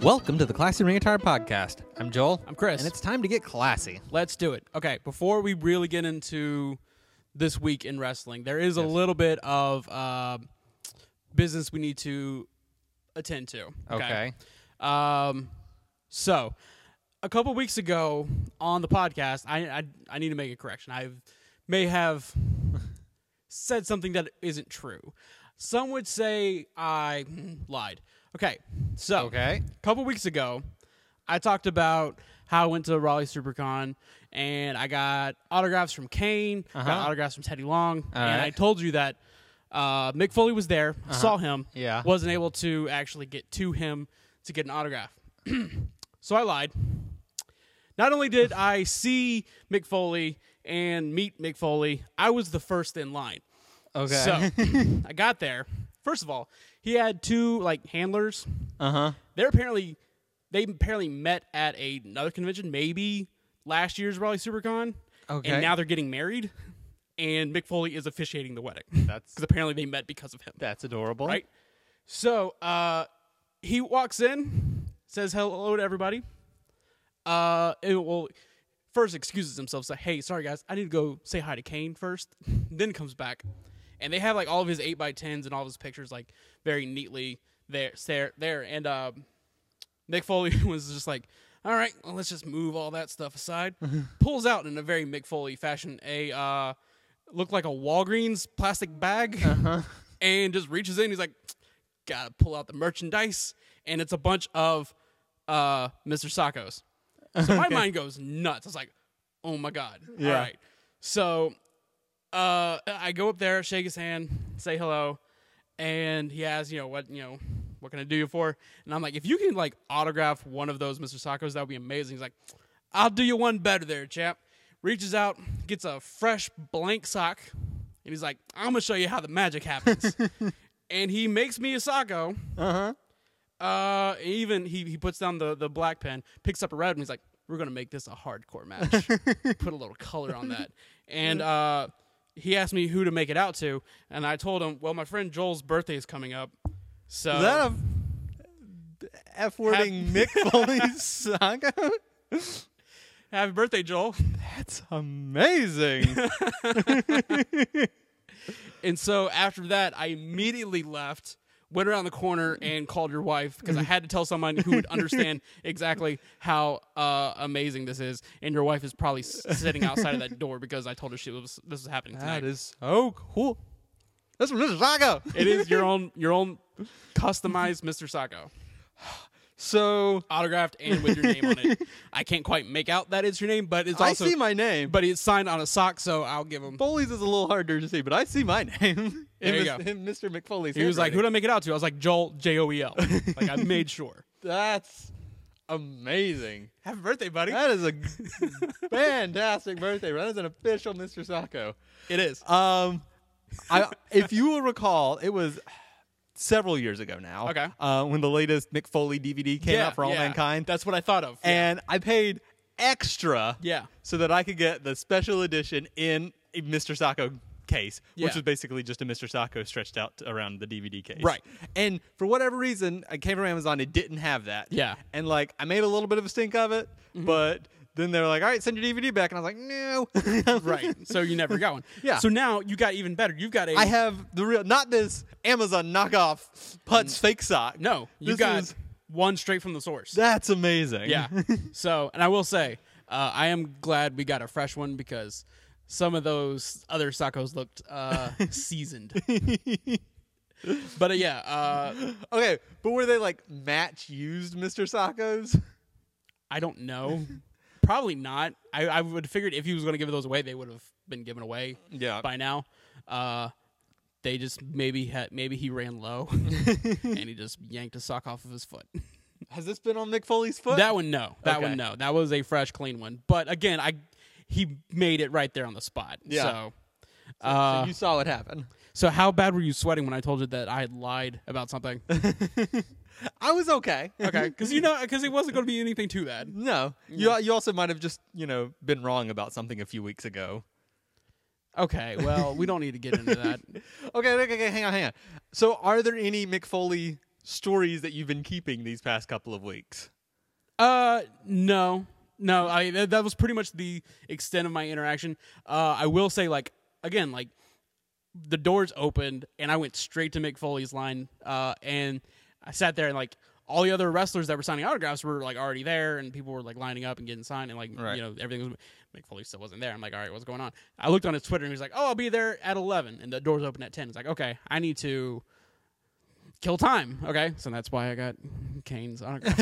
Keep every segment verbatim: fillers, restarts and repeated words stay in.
Welcome to the Classy Ring Attire Podcast. I'm Joel. I'm Chris. And it's time to get classy. Let's do it. Okay, before we really get into this week in wrestling, there is a Yes. little bit of uh, business we need to attend to. Okay. Um, so, a couple weeks ago on the podcast, I, I I need to make a correction. I may have said something that isn't true. Some would say I lied. Okay, so Okay. a couple weeks ago, I talked about how I went to Raleigh SuperCon and I got autographs from Kane, Uh-huh. got autographs from Teddy Long, All and right. I told you that uh, Mick Foley was there, saw him, Yeah. wasn't able to actually get to him to get an autograph. So I lied. Not only did I see Mick Foley and meet Mick Foley, I was the first in line. Okay. So I got there. First of all, he had two like handlers. uh-huh. They're apparently they apparently met at a, another convention, maybe last year's Raleigh SuperCon. Okay. And now they're getting married, and Mick Foley is officiating the wedding That's because apparently they met because of him. that's adorable. Right. So uh, he walks in, says hello to everybody. Uh, and, well, first excuses himself, say, "Hey, sorry guys, I need to go say hi to Kane first." Then comes back, and they have like all of his eight by tens and all of his pictures like very neatly there, there, there. And uh, Mick Foley was just like, "All right, well, let's just move all that stuff aside." Pulls out in a very Mick Foley fashion a uh, looked like a Walgreens plastic bag, Uh-huh. and just reaches in. He's like, "Gotta pull out the merchandise," and it's a bunch of uh, Mister Sacco's. So my mind goes nuts. I was like, "Oh my god!" Yeah. All right. So uh, I go up there, shake his hand, say hello, and he asks, "You know what? You know what can I do you for?" And I'm like, "If you can like autograph one of those Mister Sacco's, that would be amazing." He's like, "I'll do you one better, there, chap." Reaches out, gets a fresh blank sock, and he's like, "I'm gonna show you how the magic happens." And he makes me a Sacco. Uh-huh. Uh, even he, he puts down the, the black pen, picks up a red, and he's like, "We're gonna make this a hardcore match." Put a little color on that, and uh, he asked me who to make it out to, and I told him, "Well, my friend Joel's birthday is coming up, so Is that a F-wording Mick Foley's saga? happy birthday, Joel." That's amazing. And so after that, I immediately left, went around the corner, and called your wife because I had to tell someone who would understand exactly how uh, amazing this is. And your wife is probably s- sitting outside of that door because I told her she was this was happening tonight. That is so cool. That's from Mister Sacco. It is your own your own customized Mister Sacco, So autographed and with your name on it. I can't quite make out that it's your name, but it's I also see my name. but it's signed on a sock, so I'll give him. Foley's is a little harder to see, but I see my name. There in you Mis- go. in Mister McFoley's He was like, handwriting. "Who'd I make it out to?" I was like, "Joel, J O E L." Like I made sure. That's amazing. Happy birthday, buddy. That is a fantastic birthday. That is an official Mister Sacco. It is. Um, I if you will recall, it was several years ago now. Okay. Uh, when the latest Mick Foley D V D came yeah, out for All yeah. Mankind, That's what I thought of. Yeah. and I paid extra yeah. so that I could get the special edition in a Mister Sacco case, which Yeah. was basically just a Mister Sacco stretched out to- around the D V D case. Right. And for whatever reason, I came from Amazon, it didn't have that. Yeah. And like, I made a little bit of a stink of it, Mm-hmm. but then they were like, all right, send your D V D back. And I was like, no. Right. So you never got one. Yeah. So now you got even better. You've got a I have the real, not this Amazon knockoff Putz fake sock. no. You This got is- one straight from the source. That's amazing. Yeah. So, and I will say, uh, I am glad we got a fresh one because some of those other Saccos looked uh, seasoned. But uh, yeah, uh, Okay, but were they like match used Mister Saccos? I don't know. Probably not. I, I would have figured if he was going to give those away, they would have been given away Yeah. by now. Uh, they just maybe had maybe he ran low and he just yanked a sock off of his foot. Has this been on Mick Foley's foot? That one, no. That Okay. one, no. That was a fresh, clean one. But again, I he made it right there on the spot. Yeah. So, So uh, you saw it happen. so how bad were you sweating when I told you that I had lied about something? I was okay. Okay, because you know, because it wasn't going to be anything too bad. No, you you also might have just you know been wrong about something a few weeks ago. Okay, well, we don't need to get into that. Okay, okay, okay, hang on, hang on. So, are there any Mick Foley stories that you've been keeping these past couple of weeks? Uh, no, no. I that, that was pretty much the extent of my interaction. Uh, I will say, like again, like the doors opened and I went straight to Mick Foley's line. Uh, and I sat there and like all the other wrestlers that were signing autographs were like already there, and people were like lining up and getting signed, and like Right. you know everything was. Mick Foley still wasn't there. I'm like, all right, what's going on? I looked on his Twitter and he was like, oh, I'll be there at eleven, and the doors open at ten. It's like, okay, I need to kill time. Okay, so that's why I got Kane's autograph.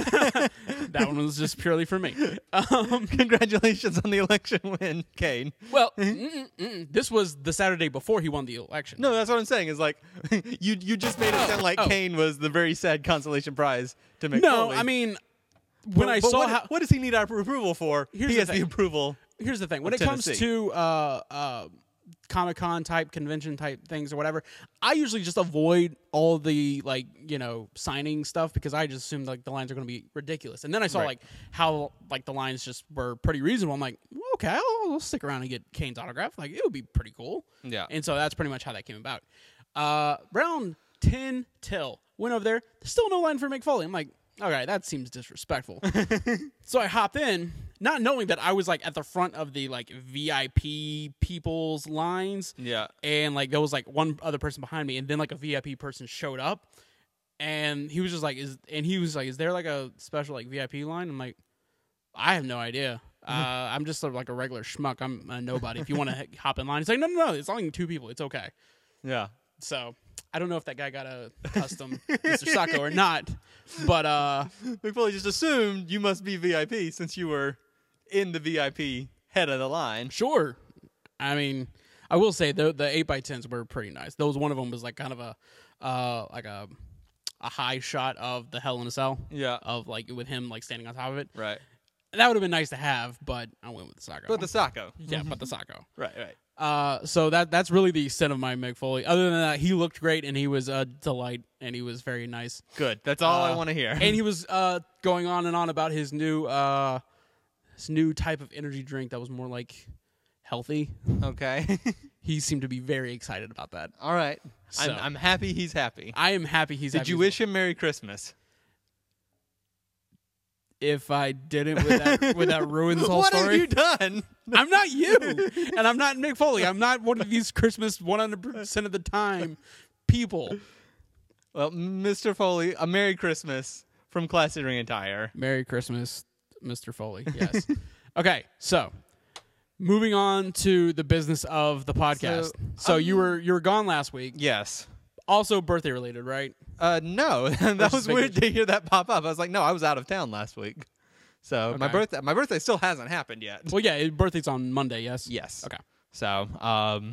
That one was just purely for me. Um, Congratulations on the election win, Kane. well, mm-mm, mm-mm. This was the Saturday before he won the election. No, that's what I'm saying. Is like you you just made it sound like oh. Kane was the very sad consolation prize to make. no, I mean, when But- I but saw what, how. what does he need our approval for? Here's he the has the thing. approval. Here's the thing: when of it comes Tennessee. to uh, uh, Comic Con type convention type things or whatever, I usually just avoid all the like you know signing stuff because I just assume like the lines are going to be ridiculous. And then I saw Right. like how like the lines just were pretty reasonable. I'm like, well, okay, I'll, I'll stick around and get Kane's autograph. Like it would be pretty cool. Yeah. And so that's pretty much how that came about. Uh, round ten till went over there. There's still no line for Mick Foley. I'm like, okay, that seems disrespectful. So I hop in, not knowing that I was like at the front of the like V I P people's lines. Yeah. And like there was like one other person behind me, and then like a V I P person showed up, and he was just like, "Is?" And he was like, "Is there like a special like V I P line?" I'm like, "I have no idea. Uh, I'm just sort of like a regular schmuck. I'm a nobody. If you want to hop in line," he's like, "No, no, no. It's only two people. It's okay." Yeah. So I don't know if that guy got a custom Mister Sacco or not, but uh, McFoley just assumed you must be V I P since you were in the V I P head of the line. sure. I mean, I will say the the eight by tens were pretty nice. Those one of them was like kind of a uh like a a high shot of the Hell in a Cell. Yeah. Of like with him like standing on top of it. Right. That would have been nice to have, but I went with the Sacco. But the Sacco. yeah, but the Sacco. Right, right. Uh, so that that's really the extent of my Mick Foley. Other than that, he looked great and he was a delight and he was very nice. Good. That's all I Uh, want to hear. And he was uh going on and on about his new uh his new type of energy drink that was more like healthy. Okay. He seemed to be very excited about that. All right. So- I'm, I'm happy he's happy. I am happy he's Did happy you as wish him Merry Christmas? well. If I didn't, would that, would that ruin this whole what story? have you done? I'm not you, and I'm not Mick Foley. I'm not one of these Christmas one hundred percent of the time people. Well, Mister Foley, a Merry Christmas from Classic Ring and Tire. Merry Christmas, Mister Foley. Yes. Okay, so moving on to the business of the podcast. So, So, um, you were you were gone last week. Yes. Also birthday related, right? Uh, no, that Versus was weird vacation. to hear that pop up. I was like, no, I was out of town last week. So my Okay. birthday, my birthday still hasn't happened yet. Well, yeah, your birthday's on Monday. Yes. Yes. Okay. So, um,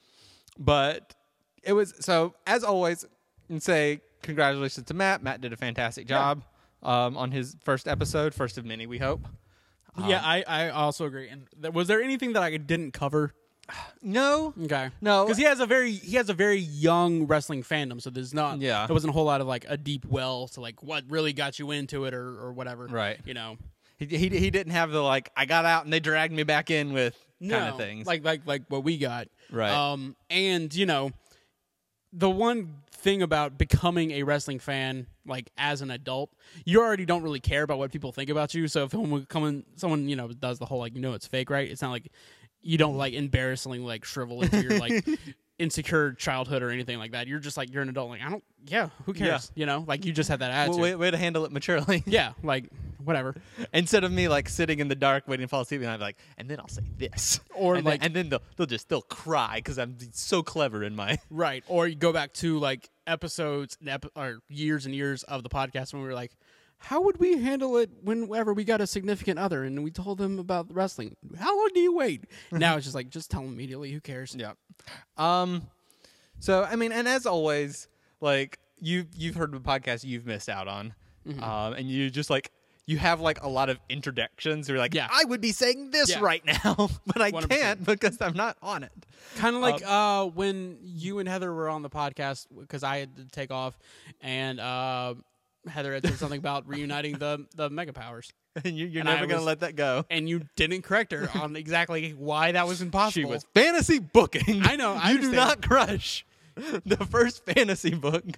but it was so as always, and say congratulations to Matt. Matt did a fantastic job um, on his first episode, first of many, we hope. yeah, I, I also agree. And th- was there anything that I didn't cover? No, Okay. no, Because he has a very he has a very young wrestling fandom, so there's not Yeah. there wasn't a whole lot of like a deep well to like what really got you into it or or whatever. Right. You know. he, he he didn't have the like I got out and they dragged me back in with No, kind of things. Like like like what we got. Right. Um and you know the one thing about becoming a wrestling fan like as an adult, you already don't really care about what people think about you. So if someone someone someone, you know, does the whole like you know it's fake, right? It's not like you don't like embarrassingly like shrivel into your like insecure childhood or anything like that. You're just like you're an adult. Like I don't. Yeah, who cares? You know, like you just have that attitude. way, way to handle it maturely. Yeah, like whatever. Instead of me like sitting in the dark waiting to fall asleep, and I'm like, and then I'll say this, Or, and like- then, and then they'll they'll just they'll cry because I'm so clever in my Right. Or you go back to like episodes and ep- or years and years of the podcast when we were like, how would we handle it whenever we got a significant other and we told them about wrestling? How long do you wait? Now it's just like, just tell them immediately. Who cares? yeah. Um, so I mean, and as always, like you you've heard the podcast you've missed out on, Mm-hmm. um, and you just like. You have like a lot of introductions. You're like, Yeah. I would be saying this Yeah. right now, but I one hundred percent. can't because I'm not on it. Kind of like uh, when you and Heather were on the podcast because I had to take off and uh, Heather had said something about reuniting the, the Mega Powers. And you, you're And I never gonna was- let that go. And you didn't correct her on exactly why that was impossible. She was fantasy booking. I know, I you do understand. not crush the first fantasy book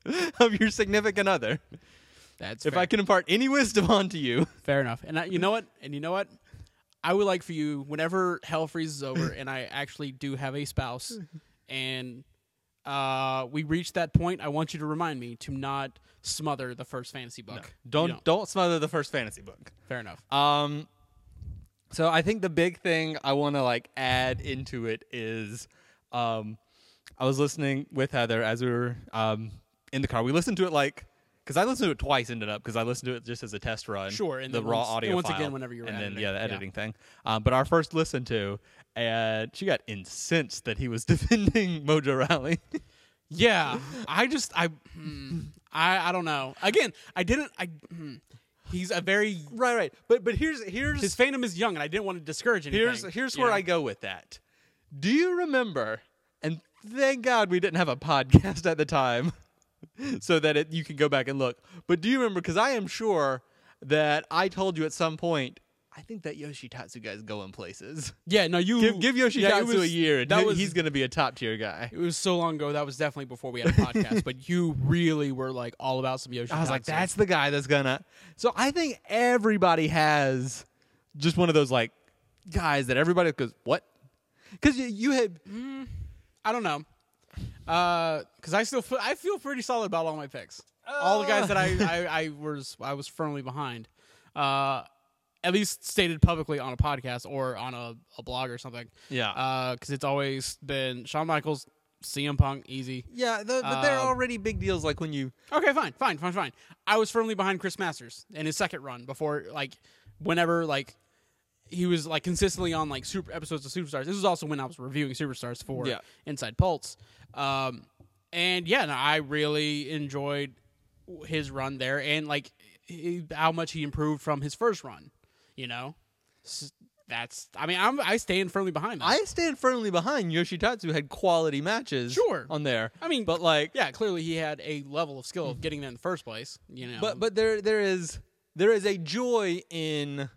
of your significant other. That's If fair. I can impart any wisdom onto you. Fair enough. And I, you know what? And you know what? I would like for you, whenever hell freezes over and I actually do have a spouse and uh, we reach that point, I want you to remind me to not smother the first fantasy book. No, You don't don't smother the first fantasy book. Fair enough. Um, so I think the big thing I want to like add into it is, um, I was listening with Heather as we were um in the car. We listened to it like because I listened to it twice. Ended up because I listened to it just as a test run. Sure, and the then raw once- audio and once file, again whenever you were and then editing, yeah, the yeah. editing thing. Um, but our first listen to, and she got incensed that he was defending Mojo Raleigh. Yeah, I just I, hmm, I I don't know. Again, I didn't. I hmm, he's a very right, right. But but here's here's his fandom is young, and I didn't want to discourage anything. Here's here's you where know? I go with that. Do you remember? And thank God we didn't have a podcast at the time, so that it, you can go back and look. But do you remember? Because I am sure that I told you at some point. I think that Yoshitatsu guy's going places. Yeah, no, you Give give Yoshitatsu yeah, it was- a year, and that he- was- he's going to be a top tier guy. It was so long ago. That was definitely before we had a podcast. But you really were like all about some Yoshitatsu. I was like, that's the guy that's gonna. So I think everybody has just one of those like guys that everybody goes, what? Because you, you had. I don't know, because I still feel, I feel pretty solid about all my picks. all the guys that I, I I was I was firmly behind, uh, at least stated publicly on a podcast or on a, a blog or something. Yeah. because it's always been Shawn Michaels, C M Punk, easy. Yeah, the, but they're Um, already big deals. Like when you. Okay, fine, fine, fine, fine. I was firmly behind Chris Masters in his second run before, like, whenever, like, he was, like, consistently on, like, super episodes of Superstars. This was also when I was reviewing Superstars for Yeah. Inside Pulse. Um, and, yeah, no, I really enjoyed his run there and, like, he, how much he improved from his first run, you know? S- That's, I mean, I'm, I stand firmly behind that. I stand firmly behind Yoshitatsu had quality matches Sure. on there. I mean, but like yeah, clearly he had a level of skill of getting there in the first place, you know? but but there there is there is a joy in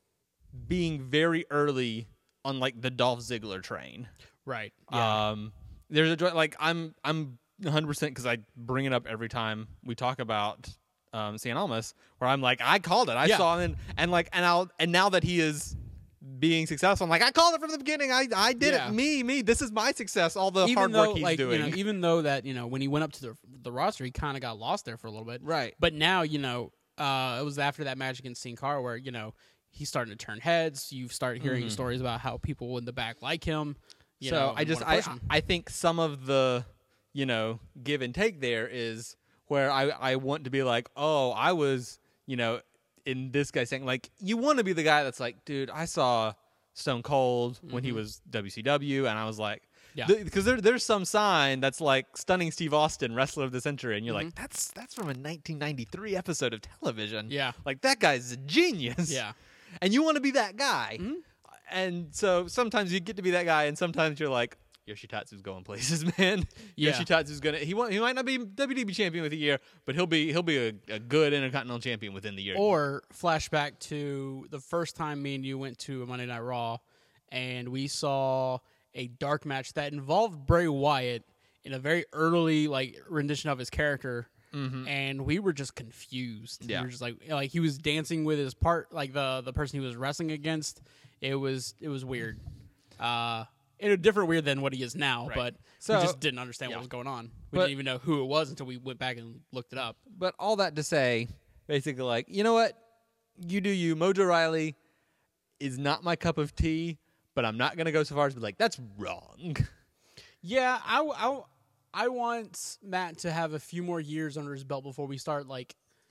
being very early on like the Dolph Ziggler train. right. Yeah. Um there's a joy like I'm I'm one hundred percent cuz I bring it up every time we talk about um San Almas where I'm like I called it. I Yeah. saw him and, and like and I'll and now that he is being successful, I'm like I called it from the beginning. I I did Yeah. it. Me me. This is my success. All the even hard though, work he's like, doing. You know, even though that, you know, when he went up to the the roster, he kind of got lost there for a little bit. Right. But now, you know, uh, it was after that match against Sin Cara where, you know, he's starting to turn heads. You start hearing Mhm. stories about how people in the back like him. You so know, I and just wanna I push him. I think some of the you know give and take there is where I I want to be like, oh, I was you know in this guy saying like you want to be the guy that's like, dude, I saw Stone Cold when he was W C W and I was like, Yeah. because there there's some sign that's like stunning Steve Austin, wrestler of the century, and you're like, that's that's from a nineteen ninety-three episode of television. Yeah. like that guy's a genius. Yeah. and you want to be that guy. Mhm. And so sometimes you get to be that guy, and sometimes you're like, Yoshitatsu's going places, man. Yeah. Yoshitatsu's gonna he won't, he might not be W W E champion with a year, but he'll be he'll be a, a good Intercontinental champion within the year. Or flashback to the first time me and you went to a Monday Night Raw, and we saw a dark match that involved Bray Wyatt in a very early like rendition of his character, and we were just confused. Yeah. We were just like like he was dancing with his part, like the the person he was wrestling against. It was it was weird, uh, in a different weird than what he is now. Right. But So- we just didn't understand yeah. what was going on. We But- didn't even know who it was until we went back and looked it up. But all that to say, basically, like, you know what? You do you. Mojo Riley is not my cup of tea, but I'm not gonna go so far as to be like, that's wrong. Yeah, I, w- I, w- I want Matt to have a few more years under his belt before we start like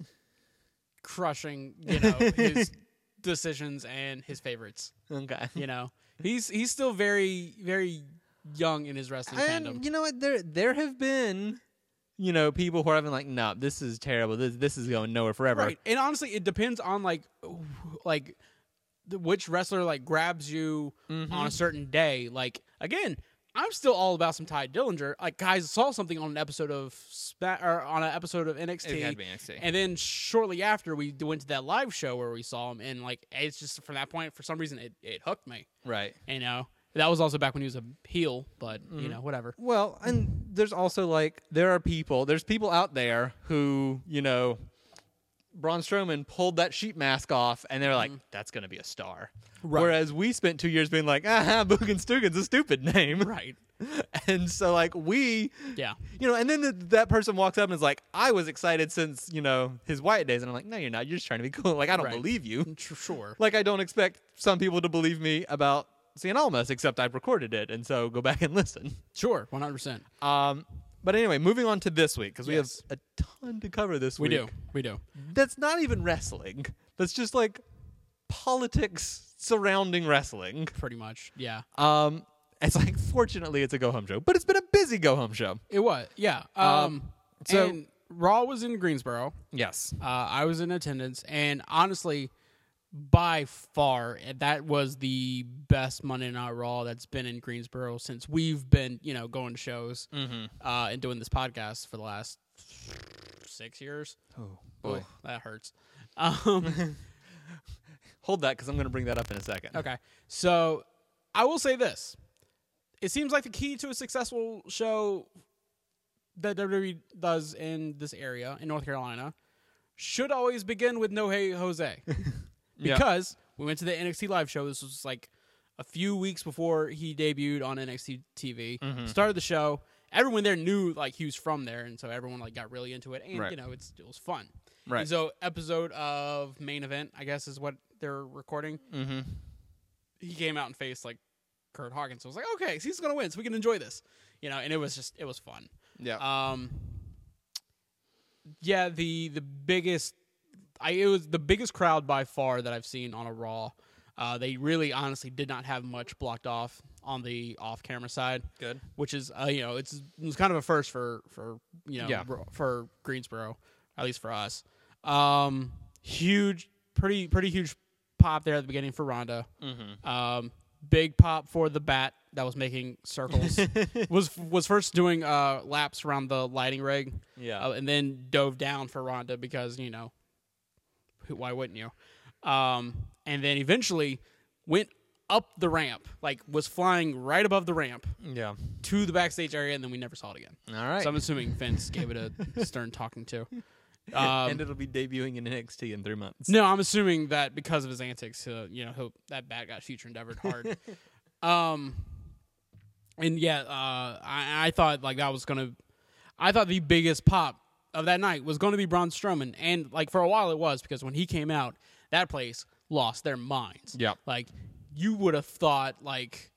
crushing, you know, his decisions and his favorites. Okay. You know, he's he's still very very young in his wrestling And fandom. you know what? There there have been, you know, people who are having like, no, this is terrible. This this is going nowhere forever. Right, and honestly, it depends on like like the, which wrestler like grabs you Mm-hmm. on a certain day. Like again. I'm still all about some Ty Dillinger. Like, guys saw something on an episode of Spa- or on an episode of N X T, It had to be N X T. and then shortly after we d- went to that live show where we saw him, and like it's just from that point, for some reason, it, it hooked me. Right. You know, That was also back when he was a heel, but Mm-hmm. you know, whatever. Well, and there's also like there are people, there's people out there who, you know, Braun Strowman pulled that sheep mask off, and they're like, "That's gonna be a star." Right. Whereas we spent two years being like, "Ah, Boogan Stugan's a stupid name," Right. and so like we, Yeah. you know, and then the, that person walks up and is like, "I was excited since you know his Wyatt days," and I'm like, "No, you're not. You're just trying to be cool." Like I don't Right. believe you. Tr- Sure. Like I don't expect some people to believe me about Cien Almas, except I've recorded it, and so go back and listen. Sure. one hundred percent. Um, but anyway, moving on to this week because we Yes. have a ton to cover this We week. do. We do. That's not even wrestling. That's just like politics surrounding wrestling. Pretty much. Yeah. Um, it's like fortunately it's a go home show, but it's been a busy go home show. It was. Yeah. Um, so- and Raw was in Greensboro. Yes. Uh, I was in attendance, and honestly, by far, that was the best Monday Night Raw that's been in Greensboro since we've been, you know, going to shows Mm-hmm. uh, and doing this podcast for the last six years. Oh boy. Oh, that hurts. Um, Hold that because I'm going to bring that up in a second. okay, so I will say this: it seems like the key to a successful show that W W E does in this area in North Carolina should always begin with No Hey Jose. Yeah. Because we went to the N X T live show. This was like a few weeks before he debuted on N X T T V. Mhm. Started the show. Everyone there knew like he was from there, and so everyone like got really into it. And Right. you know, it's it was fun. Right. And so episode of Main Event, I guess, is what they're recording. Mm-hmm. He came out and faced like Kurt Hawkins. So I was like, okay, so he's gonna win, so we can enjoy this. You know, and it was just it was fun. Yeah. Um. Yeah, the the biggest, I it was the biggest crowd by far that I've seen on a Raw. Uh, they really, honestly, did not have much blocked off on the off-camera side, Good. which is, uh, you know, it's it was kind of a first for for you know Yeah. Ro- for Greensboro, at least for us. Um, huge, pretty pretty huge pop there at the beginning for Ronda. Mm-hmm. Um, big pop for the Bat that was making circles. was was first doing uh, laps around the lighting rig. Yeah. Uh, and then dove down for Ronda because, you know, who- why wouldn't you? Um, and then eventually went up the ramp, like was flying right above the ramp yeah. to the backstage area, and then we never saw it again. All right. So I'm assuming Vince gave it a stern talking to. Um, and it'll be debuting in N X T in three months. no, I'm assuming that because of his antics, uh, you know, he'll, that bat got future endeavored hard. um, and yeah, uh, I, I thought like that was gonna. I thought the biggest pop of that night was going to be Braun Strowman, and like for a while it was because when he came out, that place lost their minds. Yeah. Like you would have thought like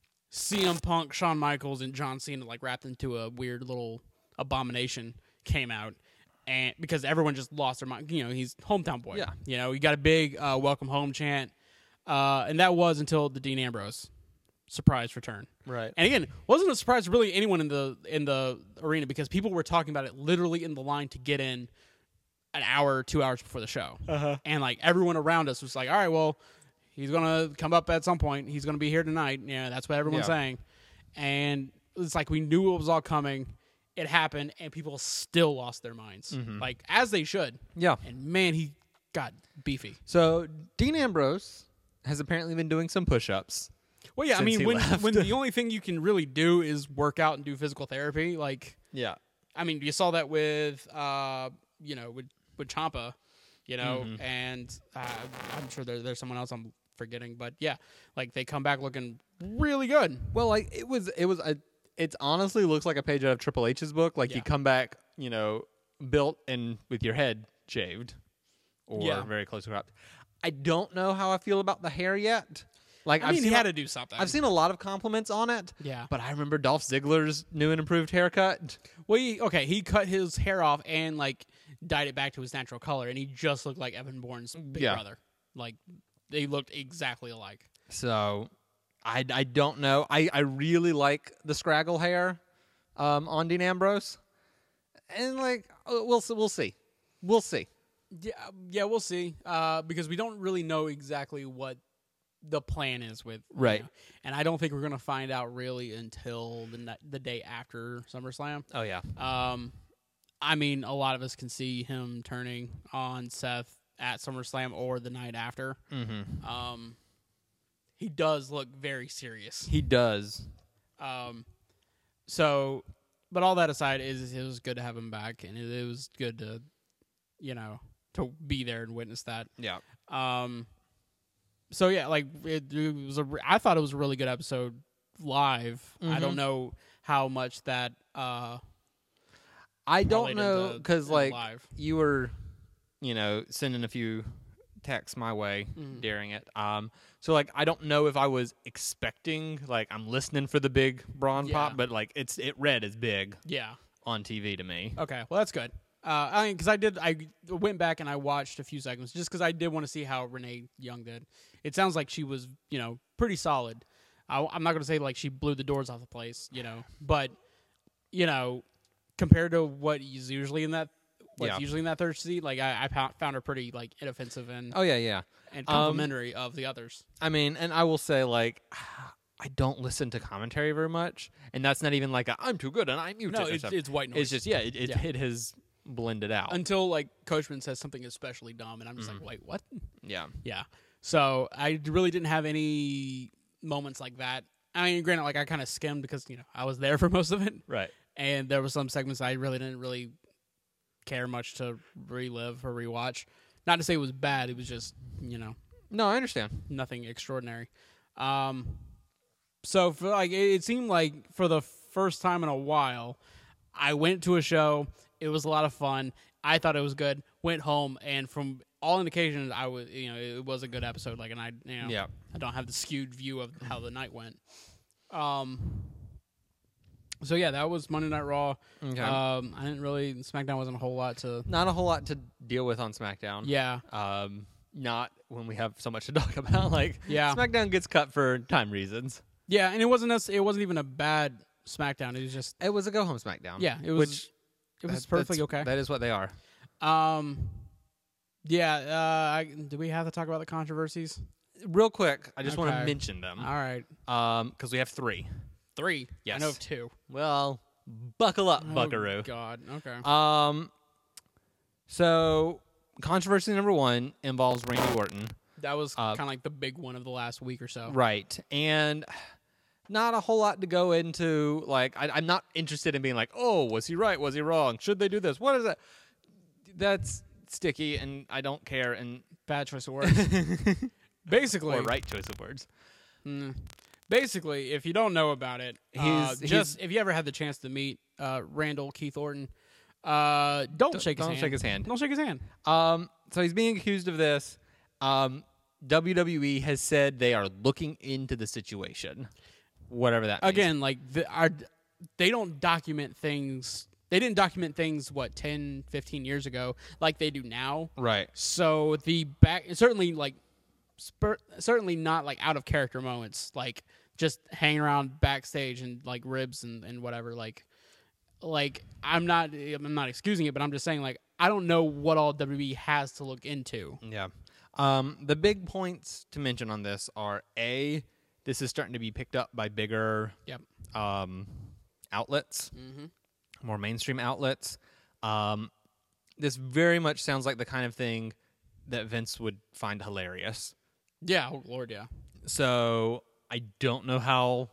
C M Punk, Shawn Michaels, and John Cena like wrapped into a weird little abomination came out. And because everyone just lost their mind, you know, he's hometown boy. Yeah. You know, he got a big uh, welcome home chant, uh, and that was until the Dean Ambrose surprise return. Right. And again, wasn't a surprise to really anyone in the in the arena because people were talking about it literally in the line to get in an hour, two hours before the show. Uh-huh. And like everyone around us was like, "All right, well, he's gonna come up at some point. He's gonna be here tonight." Yeah, that's what everyone's Yeah. saying. And it's like we knew it was all coming. It happened, and people still lost their minds, Mm-hmm. like as they should. Yeah. And man, he got beefy. So Dean Ambrose has apparently been doing some push-ups. Well, yeah, I Since mean, he when left. when the only thing you can really do is work out and do physical therapy, like Yeah. I mean, you saw that with uh, you know, with with Ciampa, you know, Mhm. and uh, I'm sure there, there's someone else I'm forgetting, but yeah, like they come back looking really good. Well, like it was, it was a. It honestly looks like a page out of Triple H's book. Like Yeah. you come back, you know, built and with your head shaved, or Yeah. very close to cropped. I don't know how I feel about the hair yet. Like I I've mean, seen he a- had to do something. I've seen a lot of compliments on it. yeah. But I remember Dolph Ziggler's new and improved haircut. Well, he, okay, he cut his hair off and like dyed it back to his natural color, and he just looked like Evan Bourne's big Yeah. brother. Like they looked exactly alike. So I, I don't know. I, I really like the scraggle hair um, on Dean Ambrose. And like uh, we'll see, we'll see. We'll see. Yeah, yeah, we'll see. Uh, because we don't really know exactly what the plan is with you Right. know. And I don't think we're gonna find out really until the ni- the day after SummerSlam. Oh yeah. Um, I mean, a lot of us can see him turning on Seth at SummerSlam or the night after. Mm-hmm. Um, he does look very serious. He does. Um, so, but all that aside, is it was good to have him back, and it, it was good to, you know, to be there and witness that. Yeah. Um, so yeah, like it, it was a. I thought it was a really good episode live. Mm-hmm. I don't know how much that. Uh, I don't know because like live. you were, you know, sending a few texts my way Mm. during it. Um, so like I don't know if I was expecting like I'm listening for the big brawn Yeah. pop, but like it's it read as big Yeah. on T V to me. Okay. Well, that's good. Uh, I because I did. I went back and I watched a few segments just because I did want to see how Renee Young did. It sounds like she was, you know, pretty solid. I, I'm not going to say like she blew the doors off the place, you know, but you know, compared to what is usually in that, what's Yeah. usually in that third seat, like I, I pou- found her pretty like inoffensive and Oh yeah, yeah. and Um, complimentary of the others. I mean, and I will say like I don't listen to commentary very much, and that's not even like a, I'm too good and I'm muted. No, or it's, something. it's white noise. It's just yeah, it it, Yeah. it has blended out. until like Coachman says something especially dumb, and I'm just Mhm. like, wait, what? yeah. Yeah. So I really didn't have any moments like that. I mean, granted, like I kind of skimmed because you know I was there for most of it, Right. and there were some segments I really didn't really care much to relive or rewatch. Not to say it was bad; it was just you know No, I understand. nothing extraordinary. Um, so for like it, it seemed like for the first time in a while, I went to a show. It was a lot of fun. I thought it was good. Went home, and from all indications, I was you know it was a good episode. Like, and I you know Yeah. I don't have the skewed view of how the night went. Um. So yeah, that was Monday Night Raw. Okay. Um, I didn't really SmackDown wasn't a whole lot to. Not a whole lot to deal with on SmackDown. Yeah, Um, not when we have so much to talk about. Like, Yeah. SmackDown gets cut for time reasons. yeah, and it wasn't us. It wasn't even a bad SmackDown. It was just It was a go home SmackDown. yeah, it was. Which it was that- perfectly that's- okay. That is what they are. Um, yeah. Uh, I, do we have to talk about the controversies? Real quick, I just want to Okay. mention them. All right, Um, because we have three. three. Yes. I know of two. Well, buckle up, Oh, Buckaroo. God. Okay. Um, so controversy number one involves Randy Orton. That was uh, kind of like the big one of the last week or so. Right. And not a whole lot to go into. Like, I, I'm not interested in being like, oh, was he right? Was he wrong? Should they do this? What is that? That's sticky, and I don't care. And Bad choice of words. Basically, or right choice of words. Mm. Basically, if you don't know about it, uh, He's- just if you ever had the chance to meet uh, Randall Keith Orton, uh, don't Don't- shake his don't hand. shake his hand. Don't shake his hand. Um, so he's being accused of this. Um, W W E has said they are looking into the situation, whatever that means. Again, like the, our, they don't document things. They didn't document things what ten, fifteen years ago like they do now. Right. So the back certainly like spur, certainly not like out of character moments, like just hanging around backstage and like ribs and, and whatever. Like, like I'm not I'm not excusing it, but I'm just saying like I don't know what all W W E has to look into. Yeah. Um, the big points to mention on this are A, this is starting to be picked up by bigger Yep. um, outlets, Mm-hmm. more mainstream outlets. Um, this very much sounds like the kind of thing that Vince would find hilarious. Yeah. Oh Lord. Yeah. So I don't know how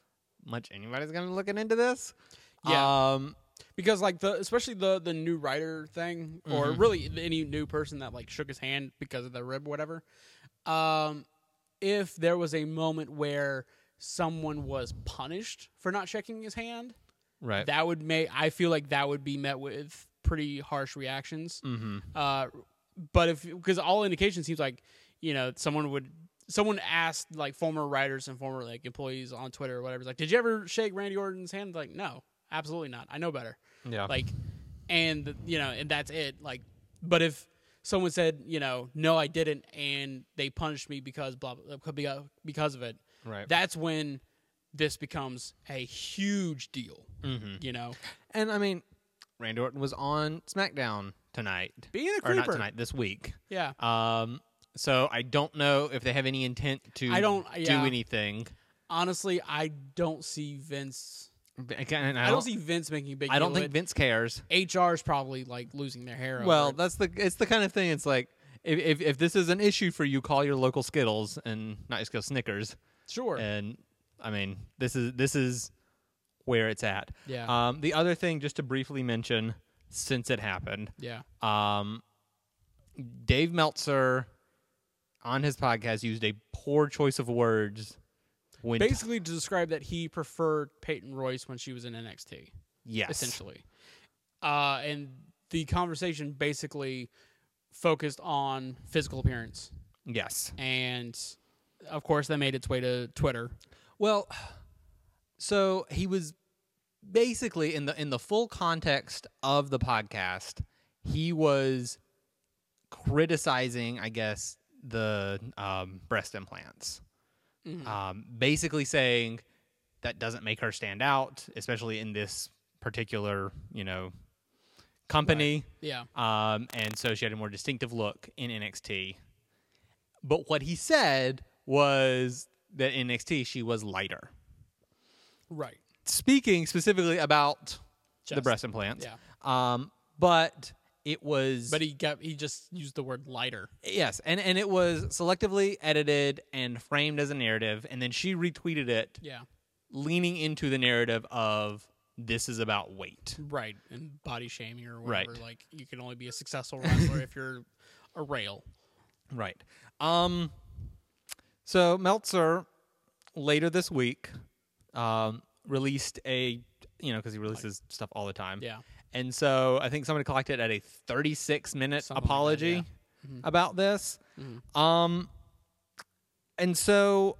much anybody's going to be looking into this. Yeah. Um, Because like the especially the the new writer thing, or Mhm. really any new person that like shook his hand because of the rib, or whatever. Um, if there was a moment where someone was punished for not shaking his hand, right. that would make I feel like that would be met with pretty harsh reactions. mm-hmm. Uh, but if because all indication seems like you know someone would someone asked like former writers and former like employees on Twitter or whatever, it's like, did you ever shake Randy Orton's hand? Like, no, absolutely not. I know better. Yeah. Like, and you know, and that's it. Like, but if someone said, you know, no, I didn't, and they punished me because blah blah because of it, right. that's when this becomes a huge deal. mm-hmm. You know, And I mean, Randy Orton was on SmackDown tonight. being a Or not creeper. tonight, this week. Yeah, Um, so I don't know if they have any intent to I don't- do yeah. anything. honestly, I don't see Vince. Again, I, I don't, don't see Vince making a big. I don't deal think of Vince cares. it. H R is probably like losing their hair. Well, over it. that's the it's the kind of thing. It's like if, if if this is an issue for you, call your local Skittles and not just go Snickers. Sure. And I mean, this is this is where it's at. Yeah. Um, the other thing, just to briefly mention, since it happened, yeah. um, Dave Meltzer on his podcast used a poor choice of words when Basically to describe that he preferred Peyton Royce when she was in N X T. yes, Essentially. Uh, and the conversation basically focused on physical appearance. yes. And, of course, that made its way to Twitter. Well, so he was basically in the in the full context of the podcast, he was criticizing, I guess, the um, breast implants. Mm-hmm. Um, basically saying that doesn't make her stand out, especially in this particular, you know, company. Yeah. Um, and so she had a more distinctive look in N X T. But what he said was that in N X T she was lighter. Right. Speaking specifically about the Just- breast implants. Yeah. Um, but it was But he got he just used the word lighter. yes, and, and it was selectively edited and framed as a narrative, and then she retweeted it Yeah. leaning into the narrative of this is about weight. Right. And body shaming or whatever. Right. Like, you can only be a successful wrestler if you're a rail. Right. Um so Meltzer later this week um released a you know, because he releases stuff all the time. Yeah. And so I think somebody collected at a thirty-six minute Something like that, apology yeah. Mhm. about this. Mhm. Um, and so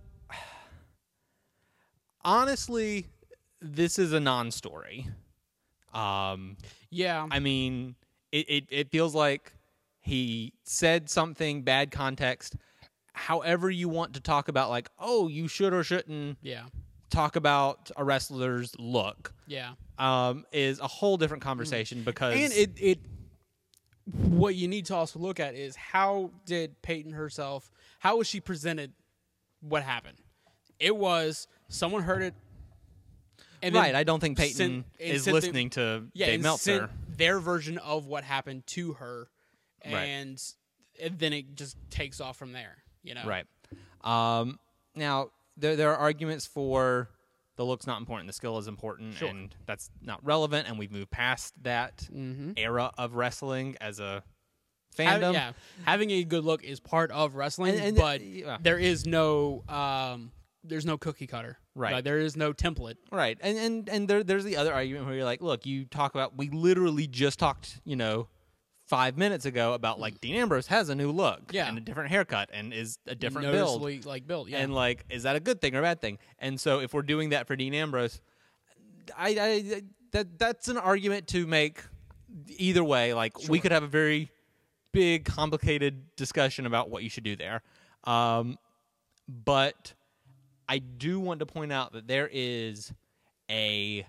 honestly, this is a non-story. Um, Yeah. I mean, it, it, it feels like he said something, bad context. However you want to talk about, like, oh, you should or shouldn't yeah. talk about a wrestler's look, Yeah. um, is a whole different conversation because And it, it what you need to also look at is how did Peyton herself, how was she presented what happened? It was someone heard it. And then right. I don't think Peyton sent- and is sent the- listening to yeah, Dave and Meltzer. sent their version of what happened to her. Right. And, and then it just takes off from there, you know? Right. Um, now, there there are arguments for the look's not important, the skill is important, Sure. and that's not relevant, and we've moved past that Mm-hmm. era of wrestling as a Hav- fandom. yeah, having a good look is part of wrestling, And- and- but yeah. there is no um, there's no cookie cutter. Right. Like, there is no template. Right. And and, and there, there's the other argument where you're like, look, you talk about, we literally just talked, you know, five minutes ago about, like, Dean Ambrose has a new look Yeah. and a different haircut and is a different build. Noticeably, like build. Yeah. And like, is that a good thing or a bad thing? And so, if we're doing that for Dean Ambrose, I, I that that's an argument to make either way. Like, we Sure. could have a very big, complicated discussion about what you should do there. Um, but I do want to point out that there is a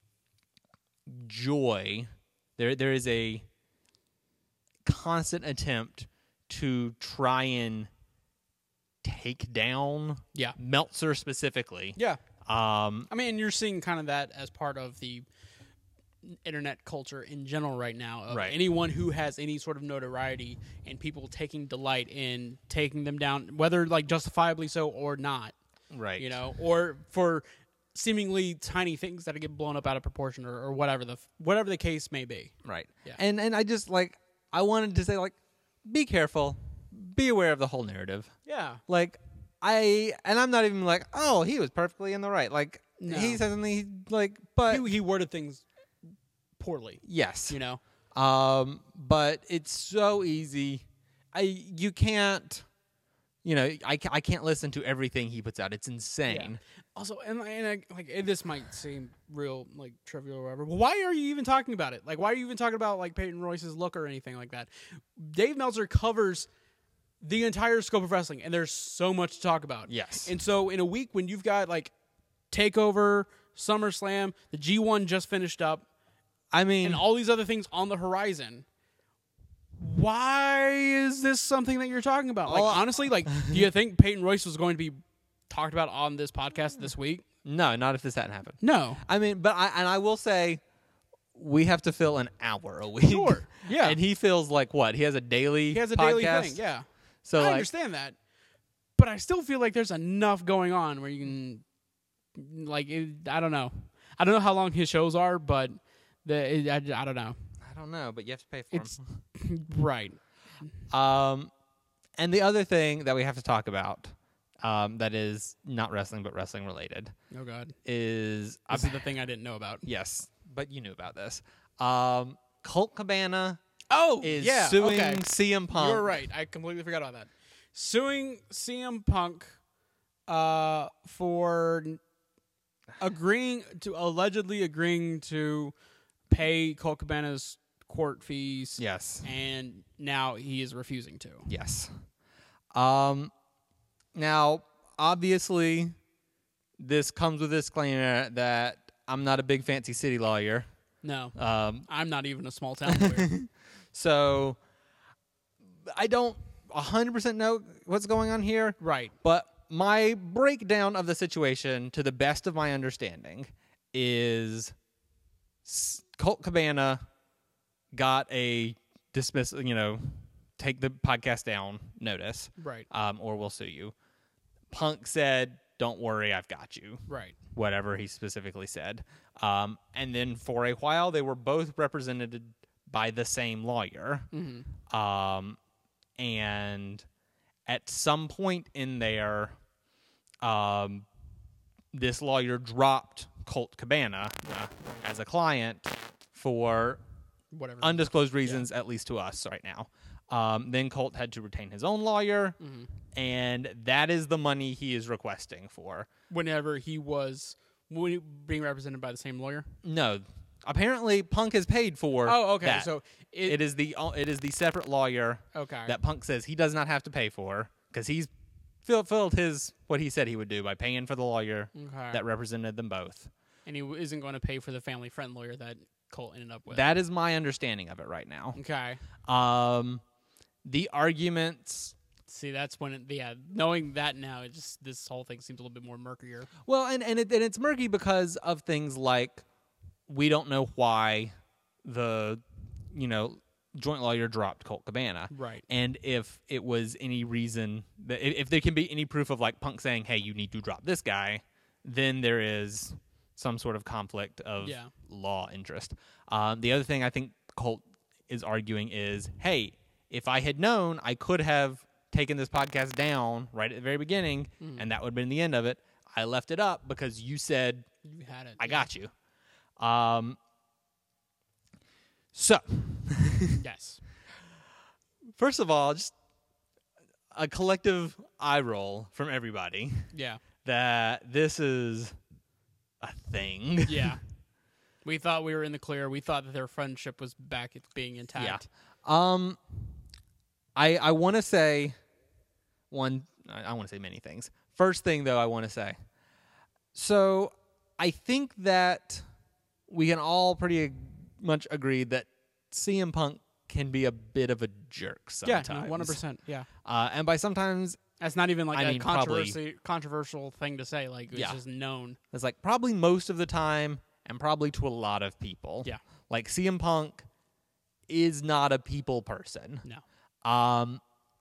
joy. There, there is a constant attempt to try and take down yeah. Meltzer specifically. Yeah. Um, I mean, you're seeing kind of that as part of the internet culture in general right now. Of Right. Anyone who has any sort of notoriety and people taking delight in taking them down, whether like justifiably so or not, right. you know, or for seemingly tiny things that get blown up out of proportion or, or whatever the whatever the case may be. Right. Yeah. And and I just like I wanted to say, like, be careful, be aware of the whole narrative. Yeah. Like, I and I'm not even like, oh, he was perfectly in the right. Like, No. he said something like, but He, he worded things poorly, yes, you know. um, but it's so easy. I you can't, you know, I, ca- I can't listen to everything he puts out. It's insane. Also, and, and I, like and this might seem real like trivial or whatever, but why are you even talking about it? Like, why are you even talking about like Peyton Royce's look or anything like that? Dave Meltzer covers the entire scope of wrestling, and there's so much to talk about. Yes. And so, in a week when you've got like Takeover, SummerSlam, the G one just finished up, I mean, and all these other things on the horizon. Why is this something that you're talking about? Like, Well, honestly, like, do you think Peyton Royce was going to be talked about on this podcast this week? no, not if this hadn't happened. No. I mean, but I and I will say, we have to fill an hour a week. Sure. Yeah. And he feels like what? He has a daily He has a podcast? daily thing. Yeah. So I like, understand that, but I still feel like there's enough going on where you can, like, it, I don't know. I don't know how long his shows are, but the it, I, I don't know. I don't know, but you have to pay for It's them. right. Um, and the other thing that we have to talk about, um, that is not wrestling but wrestling related, Oh God, is this is the thing I didn't know about. yes, but you knew about this. Um, Colt Cabana Oh, is yeah, suing okay. C M Punk. You're right. I completely forgot about that. Suing C M Punk uh, for agreeing to allegedly agreeing to pay Colt Cabana's court fees. Yes. And now he is refusing to. Yes. Um, now, obviously, this comes with a disclaimer that I'm not a big fancy city lawyer. No. Um, I'm not even a small town lawyer. so I don't one hundred percent know what's going on here. Right. But my breakdown of the situation, to the best of my understanding, is Colt Cabana got a dismiss, you know, take the podcast down notice, Right. um, or we'll sue you. Punk said, "Don't worry, I've got you." Right. Whatever he specifically said. Um, and then for a while, they were both represented by the same lawyer. Mm-hmm. Um, and at some point in there, um, this lawyer dropped Colt Cabana uh, as a client for Whatever. undisclosed reasons, at least to us right now. Um, then Colt had to retain his own lawyer, Mm-hmm. and that is the money he is requesting for. Whenever he was when he- being represented by the same lawyer. No, apparently Punk has paid for. Oh, okay. that. So it it, is the it is the separate lawyer okay. that Punk says he does not have to pay for because he's fulfilled his what he said he would do by paying for the lawyer okay. that represented them both. and he w- isn't going to pay for the family friend lawyer that Colt ended up with. That is my understanding of it right now. okay. Um, the arguments. See, that's when it, yeah, knowing that now, it just this whole thing seems a little bit more murkier. Well, and and, it, and it's murky because of things like we don't know why the you know joint lawyer dropped Colt Cabana, Right. and if it was any reason that if, if there can be any proof of like Punk saying, "Hey, you need to drop this guy," then there is some sort of conflict of Yeah. law interest. Um, the other thing I think Colt is arguing is, "Hey, if I had known, I could have taken this podcast down right at the very beginning, Mhm. and that would have been the end of it. I left it up because you said You had it. I got you." Um, so, Yes. first of all, just a collective eye roll from everybody Yeah. that this is a thing. Yeah. We thought we were in the clear. We thought that their friendship was back at being intact. Um, I I want to say one. I, I want to say many things. First thing, though, I want to say. So I think that we can all pretty much agree that C M Punk can be a bit of a jerk Yeah. sometimes. No, one hundred percent. Yeah. Uh, and by sometimes, That's not even like I a mean, probably- controversy, controversial thing to say. Like, it's Yeah. just known. it's like probably most of the time, and probably to a lot of people. Yeah. Like C M Punk is not a people person. No. Um,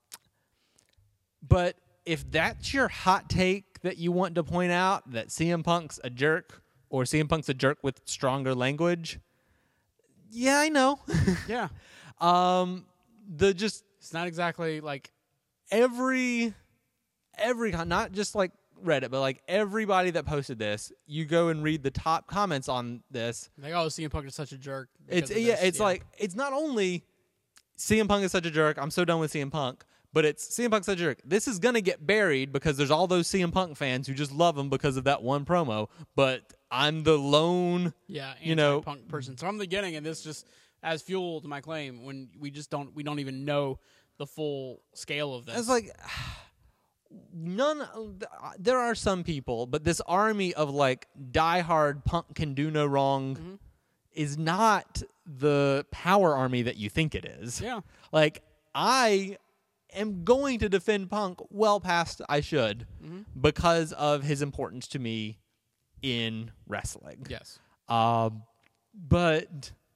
but if that's your hot take that you want to point out, that C M Punk's a jerk, or C M Punk's a jerk with stronger language, yeah, I know. Yeah. um, the just It's not exactly like, every every not just like Reddit, but like everybody that posted this, you go and read the top comments on this. like oh, C M Punk is such a jerk. It's because of yeah, this. it's like it's not only C M Punk is such a jerk. I'm so done with C M Punk. But it's C M Punk's such a jerk. This is gonna get buried because there's all those C M Punk fans who just love him because of that one promo. But I'm the lone, yeah, you know- anti-punk person. So from the beginning, and this just adds fuel to my claim when we just don't, we don't even know the full scale of this. it's like none. There are some people, but this army of like diehard Punk can do no wrong Mhm. is not the power army that you think it is. yeah, Like I am going to defend Punk well past I should Mhm. because of his importance to me in wrestling. yes, Um, but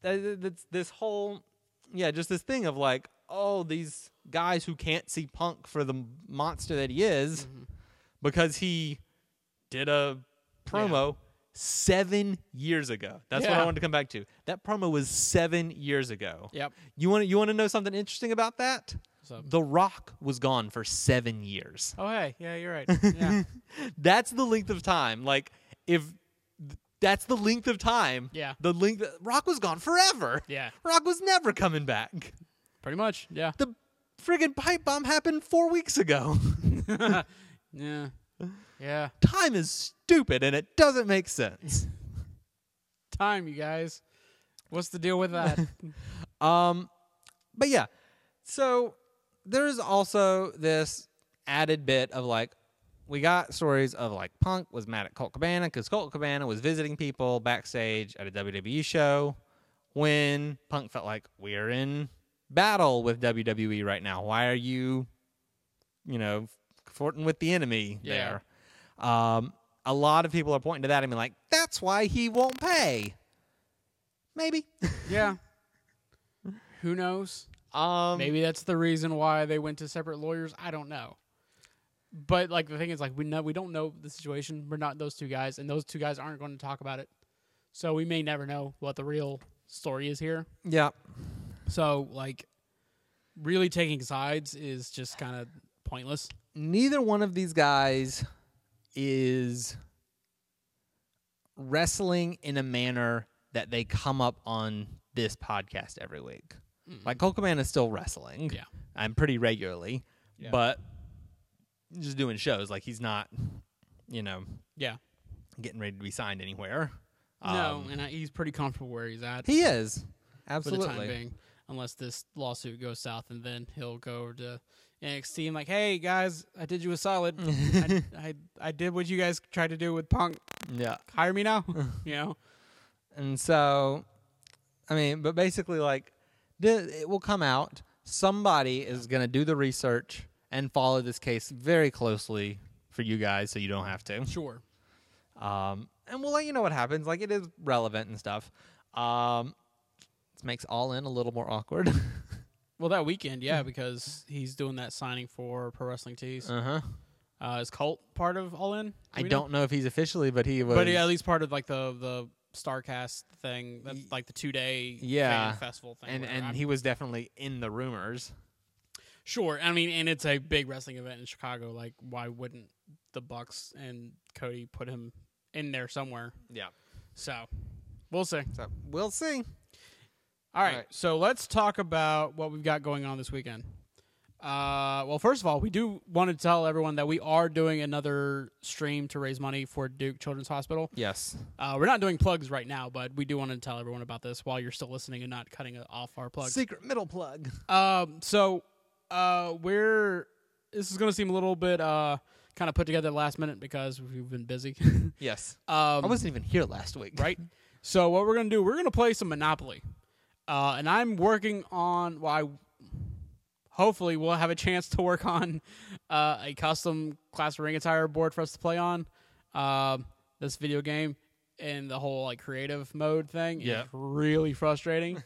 that, that's this whole, yeah, just this thing of like, oh, these guys who can't see Punk for the monster that he is Mm-hmm. because he did a promo Yeah. seven years ago. That's what I Yeah. wanted to come back to. That promo was seven years ago. Yep. You want you want to know something interesting about that? So. The Rock was gone for seven years. Oh hey, yeah, you're right. Yeah, That's the length of time. Like if th- that's the length of time. Yeah. The length. Rock was gone forever. yeah, Rock was never coming back. pretty much. Yeah, The friggin' pipe bomb happened four weeks ago. yeah, yeah. Time is stupid and it doesn't make sense. Time, you guys. What's the deal with that? Um, but yeah, so there's also this added bit of like, we got stories of like Punk was mad at Colt Cabana because Colt Cabana was visiting people backstage at a W W E show when Punk felt like, we're in battle with W W E right now. Why are you, you know, flirting with the enemy Yeah. there? Um, a lot of people are pointing to that and being like, that's why he won't pay. Maybe. Yeah. Who knows? um, Maybe that's the reason why they went to separate lawyers. I don't know. But like the thing is, like we know we don't know the situation. We're not those two guys, and those two guys aren't going to talk about it. So we may never know what the real story is here. Yeah. So like, really taking sides is just kind of pointless. Neither one of these guys is wrestling in a manner that they come up on this podcast every week. Mm. Like Colt Cabana is still wrestling. Yeah. I'm pretty regularly, Yeah. but just doing shows. Like he's not, you know, Yeah. getting ready to be signed anywhere. no, Um, and I, he's pretty comfortable where he's at he is for absolutely. the time being, unless this lawsuit goes south, and then he'll go over to N X T and like, hey guys, I did you a solid. I, I I did what you guys tried to do with Punk. Yeah. Hire me now. You know. And so, I mean, but basically, like, the, it will come out. Somebody is going to do the research and follow this case very closely for you guys so you don't have to. Sure. Um, and we'll let you know what happens. Like, it is relevant and stuff. Um, this makes All In a little more awkward. Well, that weekend, yeah, because he's doing that signing for Pro Wrestling Tees. uh-huh. Uh, is Colt part of All In? Do I we know? don't know if he's officially, but he was. But yeah, at least part of like the the Starcast thing. That's like the two day Yeah. fan festival thing. and whatever. and I'm- he was definitely in the rumors. Sure. I mean, and it's a big wrestling event in Chicago. Like, why wouldn't the Bucks and Cody put him in there somewhere? Yeah. So, we'll see. So we'll see. All right, right. so let's talk about what we've got going on this weekend. Uh, well, first of all, we do want to tell everyone that we are doing another stream to raise money for Duke Children's Hospital. Yes. Uh, we're not doing plugs right now, but we do want to tell everyone about this while you're still listening and not cutting off our plugs. Secret middle plug. Um, so uh, we're this is going to seem a little bit uh, kind of put together last minute because we've been busy. Yes. um, I wasn't even here last week. right? So what we're gonna do, we're gonna play some Monopoly, uh, and I'm working on. Well, I hopefully we'll have a chance to work on uh, a custom class ring attire board for us to play on um, this video game, and the whole like creative mode thing Yeah. is really frustrating.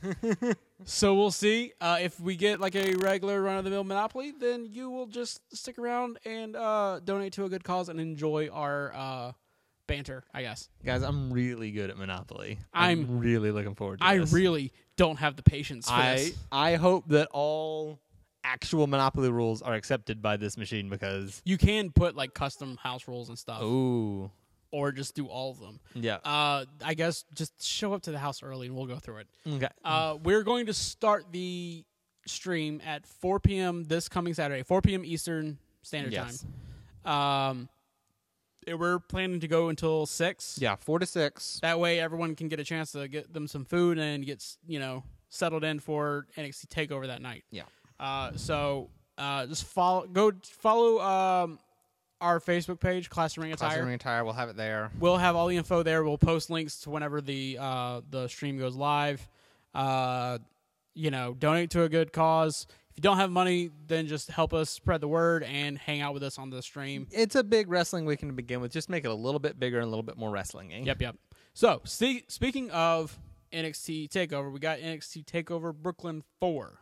So we'll see uh, if we get like a regular run of the mill Monopoly, then you will just stick around and uh, donate to a good cause and enjoy our. Uh, banter, I guess. Guys, I'm really good at Monopoly. I'm- I'm, really looking forward to I this. really don't have the patience for I this. I hope that all actual Monopoly rules are accepted by this machine because You can put like custom house rules and stuff, ooh, or just do all of them. yeah. Uh, I guess just show up to the house early and we'll go through it. Okay. Uh, we're going to start the stream at four p.m. this coming Saturday, four p.m. Eastern Standard Yes. Time. Um, and we're planning to go until six. Yeah, four to six. That way, everyone can get a chance to get them some food and get s- you know settled in for N X T Takeover that night. Yeah. Uh, so uh, just follow, go follow um, our Facebook page, Class Ring Attire. Classic Ring Attire, we'll have it there. We'll have all the info there. We'll post links to whenever the uh, the stream goes live. Uh, you know, donate to a good cause. If you don't have money, then just help us spread the word and hang out with us on the stream. It's a big wrestling weekend to begin with. Just make it a little bit bigger and a little bit more wrestling-y. Yep, yep. So, see, speaking of N X T TakeOver, we got N X T TakeOver Brooklyn four.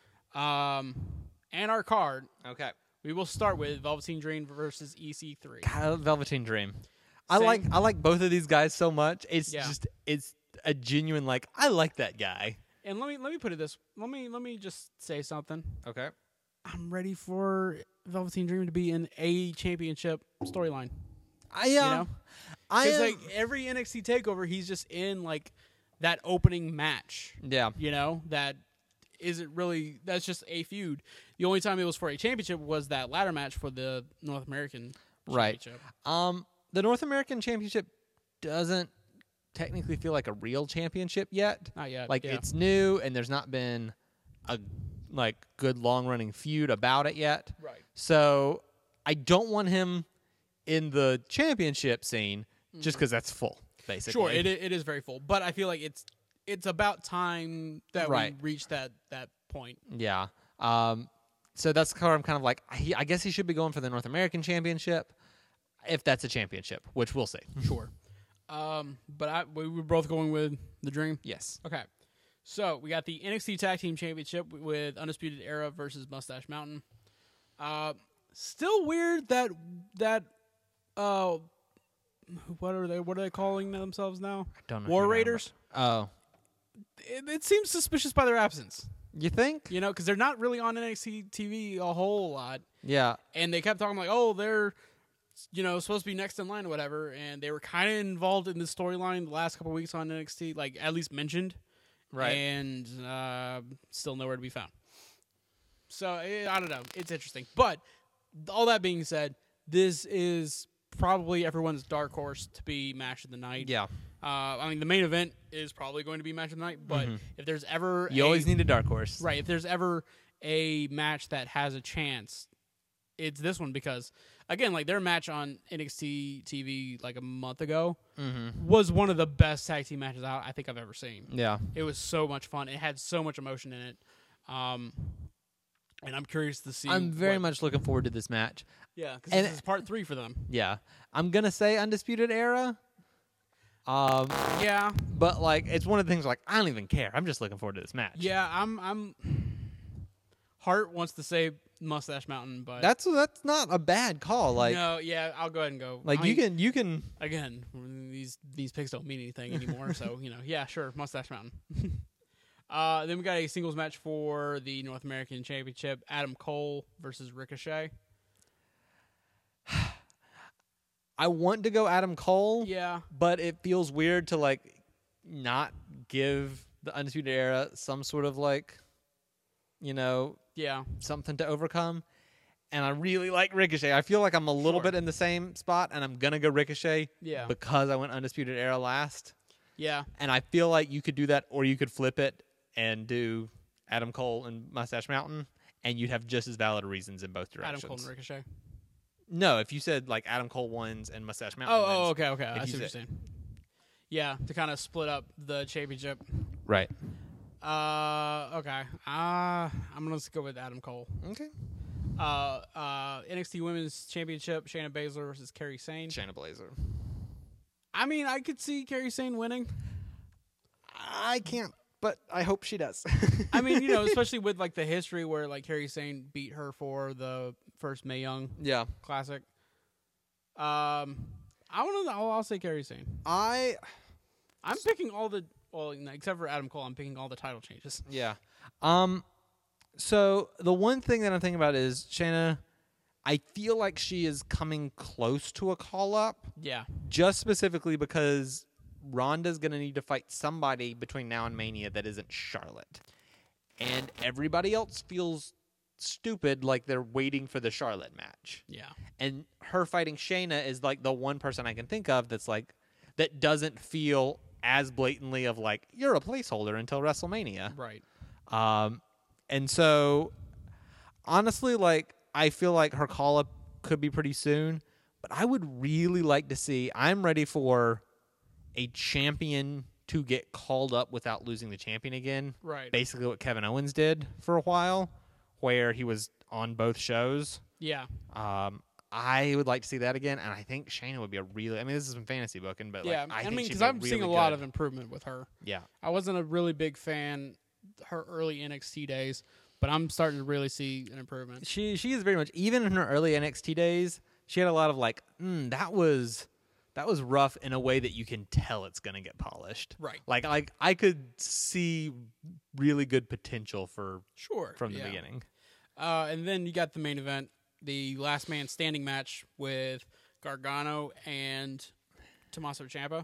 Um, and our card, Okay. we will start with Velveteen Dream versus E C three. God, Velveteen Dream. I Same. like I like both of these guys so much. It's Yeah. just it's a genuine like I like that guy. And let me let me put it this. Let me let me just say something. Okay. I'm ready for Velveteen Dream to be in a championship storyline. I um, You know? I Because am, like every N X T Takeover, he's just in like that opening match. yeah. You know that isn't really. That's just a feud. The only time it was for a championship was that ladder match for the North American Right. championship. Um, the North American Championship doesn't technically feel like a real championship yet. Not yet. Like yeah. it's new, and there's not been a like good long running feud about it yet. right. So I don't want him in the championship scene just because that's full, basically. Sure, it i- it is very full, but I feel like it's it's about time that Right. we reach that that point. Yeah. Um, so that's kind of I'm kind of like he, I guess he should be going for the North American Championship, if that's a championship, which we'll see. Sure. Um, but I we were both going with the Dream. Yes. Okay. So we got the N X T Tag Team Championship with Undisputed Era versus Mustache Mountain. Uh, still weird that that uh, what are they? What are they calling themselves now? Don't know. War if you Raiders. remember. Oh, It, it seems suspicious by their absence. you think? You know, because they're not really on N X T T V a whole lot, Yeah. and they kept talking like, oh, they're you know supposed to be next in line or whatever, and they were kind of involved in the storyline the last couple weeks on N X T, like at least mentioned. Right. And uh, still nowhere to be found. So, eh, I don't know. It's interesting. But, all that being said, this is probably everyone's dark horse to be match of the night. Yeah. Uh, I mean, the main event is probably going to be match of the night, but if there's ever You a, always need a dark horse. right, if there's ever a match that has a chance, it's this one because, again, like their match on N X T T V like a month ago Mm-hmm. was one of the best tag team matches I, I think I've ever seen. Yeah. It was so much fun. It had so much emotion in it. Um, and I'm curious to see. I'm very what, much looking forward to this match. Yeah, because and- this is part three for them. Yeah. I'm going to say Undisputed Era. Um, Yeah. but like it's one of the things like I don't even care. I'm just looking forward to this match. Yeah, I'm. I'm. Heart wants to say Mustache Mountain, but That's that's not a bad call. Like no. Yeah, I'll go ahead and go. like I you mean, can you can again. These these picks don't mean anything anymore. So you know, yeah, sure, Mustache Mountain. uh, then we got a singles match for the North American Championship: Adam Cole versus Ricochet. I want to go Adam Cole. Yeah. But it feels weird to like not give the Undisputed Era some sort of like, you know, Yeah. something to overcome. And I really like Ricochet. I feel like I'm a little Sure. bit in the same spot, and I'm gonna go Ricochet Yeah. because I went Undisputed Era last. Yeah. And I feel like you could do that, or you could flip it and do Adam Cole and Mustache Mountain, and you'd have just as valid reasons in both directions. Adam Cole and Ricochet. No, if you said like Adam Cole wins and Mustache Mountain Oh, wins. oh, okay, okay. I If see you what you're said- saying. Yeah, to kind of split up the championship. Right. Uh, okay. Uh, I'm gonna go with Adam Cole. Okay. Uh, uh, N X T Women's Championship: Shayna Baszler versus Kairi Sane. Shayna Blazer. I mean, I could see Kairi Sane winning. I can't, but I hope she does. I mean, you know, especially with like the history where like Kairi Sane beat her for the first Mae Young yeah. Classic. Um, I want to. I'll, I'll say Kairi Sane. I I'm picking all the well, except for Adam Cole. I'm picking all the title changes. yeah. Um so the one thing that I'm thinking about is Shayna, I feel like she is coming close to a call up, Yeah. just specifically because Ronda's going to need to fight somebody between now and Mania that isn't Charlotte. And everybody else feels stupid like they're waiting for the Charlotte match. Yeah. And her fighting Shayna is like the one person I can think of that's like that doesn't feel as blatantly of like you're a placeholder until WrestleMania. Right. Um and so honestly like I feel like her call up could be pretty soon, but I would really like to see I'm ready for a champion to get called up without losing the champion again. Right. Basically what Kevin Owens did for a while, where he was on both shows. Yeah. Um, I would like to see that again, and I think Shayna would be a really. I mean, this is some fantasy booking, but Yeah, like, I, I think mean, she'd because be I'm really seeing a lot good. of improvement with her. Yeah, I wasn't a really big fan her early N X T days, but I'm starting to really see an improvement. she she is very much even in her early N X T days. She had a lot of like, mm, that was that was rough in a way that you can tell it's gonna get polished. Right. Like like I could see really good potential for Sure. from the yeah. beginning. Uh, and then you got the main event, the last man standing match with Gargano and Tommaso Ciampa.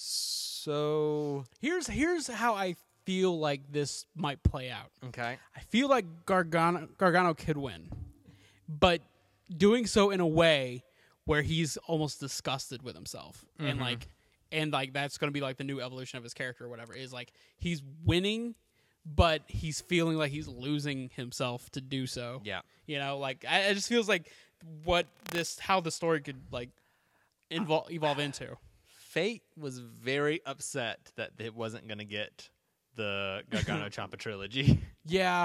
So Here's here's how I feel like this might play out. okay, I feel like Gargano Gargano could win, but doing so in a way where he's almost disgusted with himself, Mm-hmm. and like, and like that's going to be like the new evolution of his character or whatever. Is like he's winning, but he's feeling like he's losing himself to do so. yeah. You know, like I, it just feels like what this how the story could like invol- evolve into. Fate was very upset that it wasn't going to get the Gargano Ciampa trilogy. Yeah,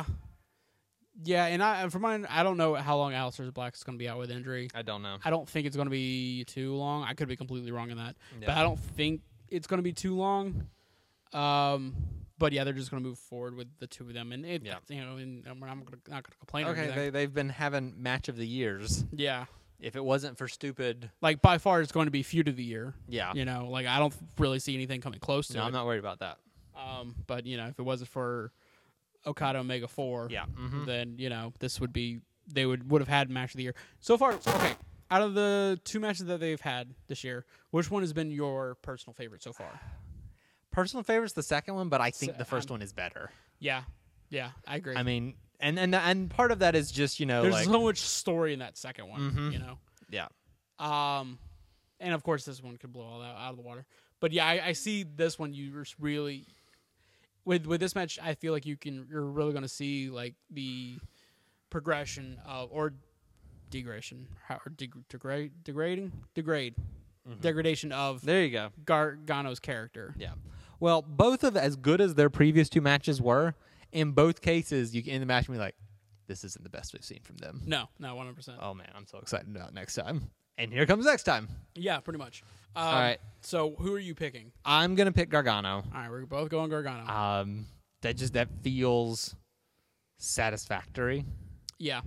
yeah, and I for mine, I don't know how long Aleister Black is going to be out with injury. I don't know. I don't think it's going to be too long. I could be completely wrong in that, Yeah. but I don't think it's going to be too long. Um, but yeah, they're just going to move forward with the two of them, and it, Yeah. you know, and I'm not going to not going to complain. or Okay, anything. they they've been having match of the years. yeah, If it wasn't for stupid, like by far, it's going to be feud of the year. yeah. You know, like I don't really see anything coming close to No, it. I'm not worried about that. Um, but you know, if it wasn't for Okada Omega four, Yeah. Mm-hmm. then you know this would be they would would have had match of the year so far. Okay, out of the two matches that they've had this year, which one has been your personal favorite so far? Personal favorite's the second one, but I think So, the first um, one is better. Yeah, yeah, I agree. I mean, and and and part of that is just you know There's like so much story in that second one, Mhm. you know. yeah. Um, and of course this one could blow all that out of the water. But yeah, I, I see this one. You just really with with this match, I feel like you can you're really going to see like the progression of or degradation, how or deg- degrade degrading degrade degradation of There you go. Gargano's character. Yeah. Well, both of as good as their previous two matches were, in both cases, you can in the match be like, this isn't the best we've seen from them. No, no, one hundred percent. Oh man, I'm so excited about next time. And here comes next time. Yeah, pretty much. Um, All right. So who are you picking? I'm gonna pick Gargano. All right, we're both going Gargano. Um, that just that feels satisfactory. Yeah.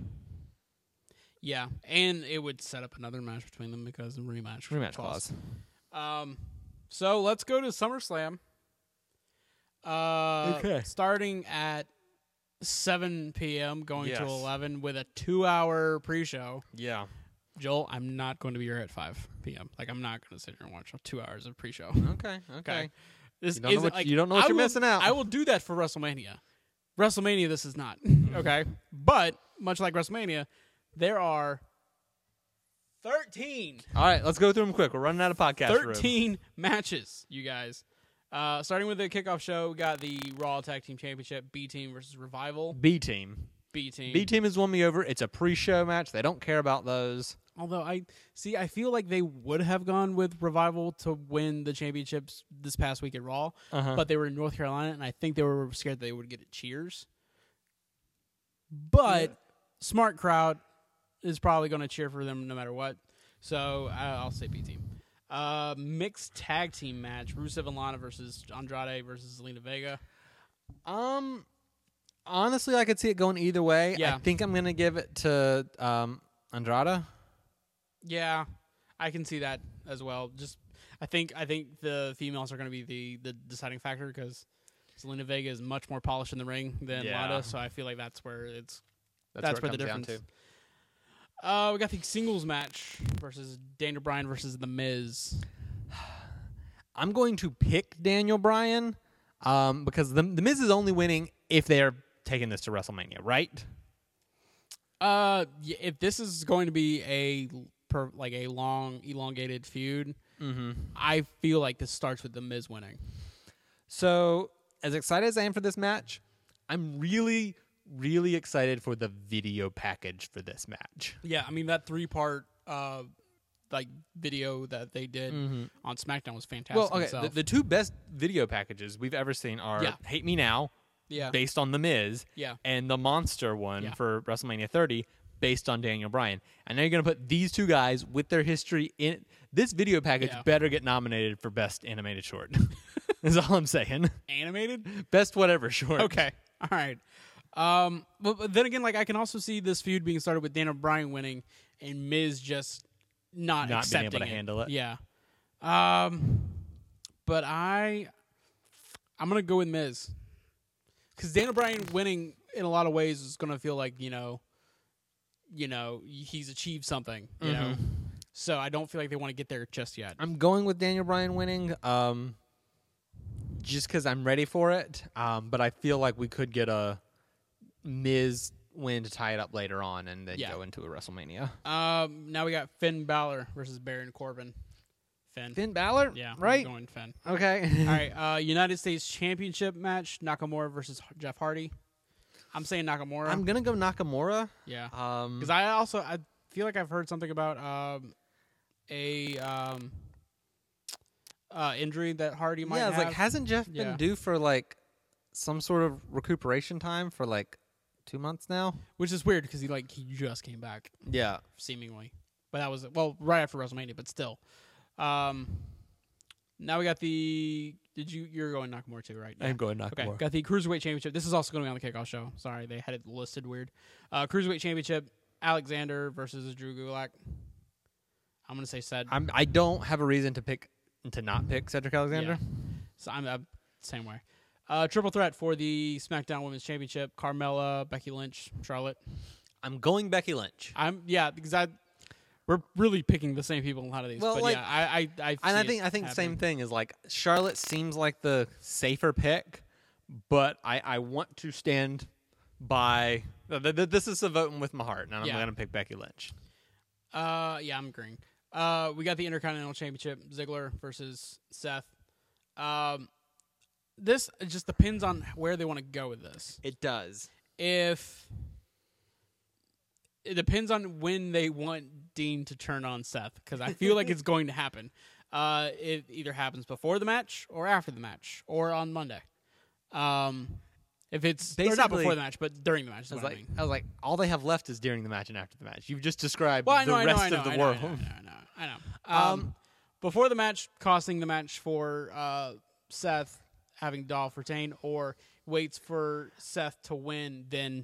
Yeah, and it would set up another match between them because of rematch. Rematch clause. Um, so let's go to SummerSlam. Uh, Okay. Starting at seven p.m., going Yes. to eleven with a two-hour pre-show. Yeah. Joel, I'm not going to be here at five p.m. Like, I'm not going to sit here and watch two hours of pre-show. Okay. Okay. Okay. This You don't know isn't, what- like, you don't know what I you're will- missing out. I will do that for WrestleMania. WrestleMania, this is not. Okay? But, much like WrestleMania, there are thirteen. All right, let's go through them quick. We're running out of podcast room. thirteen matches, you guys. Uh, starting with the kickoff show, we got the Raw Tag Team Championship, B Team versus Revival. B team. B Team. B team has won me over. It's a pre-show match. They don't care about those. Although I see, I feel like they would have gone with Revival to win the championships this past week at Raw, Uh-huh. but they were in North Carolina, and I think they were scared they would get it cheers. But smart crowd is probably going to cheer for them no matter what. So I- I'll say B Team. Uh, mixed tag team match: Rusev and Lana versus Andrade versus Zelina Vega. Um, honestly, I could see it going either way. Yeah. I think I'm gonna give it to um Andrade. Yeah, I can see that as well. Just I think I think the females are going to be the, the deciding factor because Zelina Vega is much more polished in the ring than Yeah. Lana, so I feel like that's where it's That's, That's where, where it the comes difference- down to. Uh, we got the singles match versus Daniel Bryan versus The Miz. I'm going to pick Daniel Bryan um, because the the Miz is only winning if they're taking this to WrestleMania, right? Uh, y- if this is going to be a per, like a long elongated feud, Mm-hmm. I feel like this starts with The Miz winning. So, as excited as I am for this match, I'm really, really excited for the video package for this match. Yeah, I mean that three part uh like video that they did Mm-hmm. on SmackDown was fantastic. Well, okay, itself. the, the two best video packages we've ever seen are Yeah. Hate Me Now, yeah, based on The Miz, yeah, and the Monster one Yeah. for WrestleMania thirty, based on Daniel Bryan. And now you're going to put these two guys with their history in this video package. Yeah. Better get nominated for best animated short. Is all I'm saying. Animated? Best whatever short. Okay. All right. Um, but, but then again, like I can also see this feud being started with Daniel Bryan winning and Miz just not, Not being accepting able to handle it. Yeah. Um, but I, I'm gonna go with Miz because Daniel Bryan winning in a lot of ways is gonna feel like you know, you know he's achieved something. You know, so I don't feel like they want to get there just yet. I'm going with Daniel Bryan winning. Um, just because I'm ready for it. Um, but I feel like we could get a Miz win to tie it up later on and then Yeah. go into a WrestleMania. Um, now we got Finn Balor versus Baron Corbin. Finn. Finn Balor? Yeah, I'm Right? going Finn. Okay. All right, uh, United States Championship match: Nakamura versus Jeff Hardy. I'm saying Nakamura. I'm going to go Nakamura. yeah, Um, because I also I feel like I've heard something about um, a um, uh, injury that Hardy might yeah, have. it's like, hasn't Jeff Yeah. been due for like some sort of recuperation time for like two months now? which is weird because he like he just came back Yeah. seemingly, but that was well right after WrestleMania, but still. Um, now we got the. Did you? You're going Nakamura too, right? Yeah. going Okay, got the Cruiserweight Championship. This is also going to be on the Kickoff Show. Sorry, they had it listed weird. Uh, Cruiserweight Championship: Alexander versus Drew Gulak. I'm going to say said. I'm, I don't have a reason to pick to not pick Cedric Alexander. Yeah. So I'm uh, same way. Uh, triple threat for the SmackDown Women's Championship: Carmella, Becky Lynch, Charlotte. I'm going Becky Lynch. I'm yeah because I we're really picking the same people in a lot of these. Well, but like- yeah, I I, I And see I it think I think the same happening. thing is like Charlotte seems like the safer pick, but I, I want to stand by. th- th- This is a voting with my heart, and I'm Yeah. going to pick Becky Lynch. Uh, yeah, I'm agreeing. Uh, we got the Intercontinental Championship: Ziggler versus Seth. Um, this just depends on where they want to go with this. It does. If it depends on when they want Dean to turn on Seth, because I feel like it's going to happen. Uh, it either happens before the match or after the match or on Monday. Um, if it's or not Basically- before the match, but during the match. Is I was what like, I mean. I was like, all they have left is during the match and after the match. You've just described Well, I the know, I know, rest I know, of the I know, world. I know, I know, I know. I know. Um, before the match, costing the match for uh, Seth having Dolph retain, or waits for Seth to win, then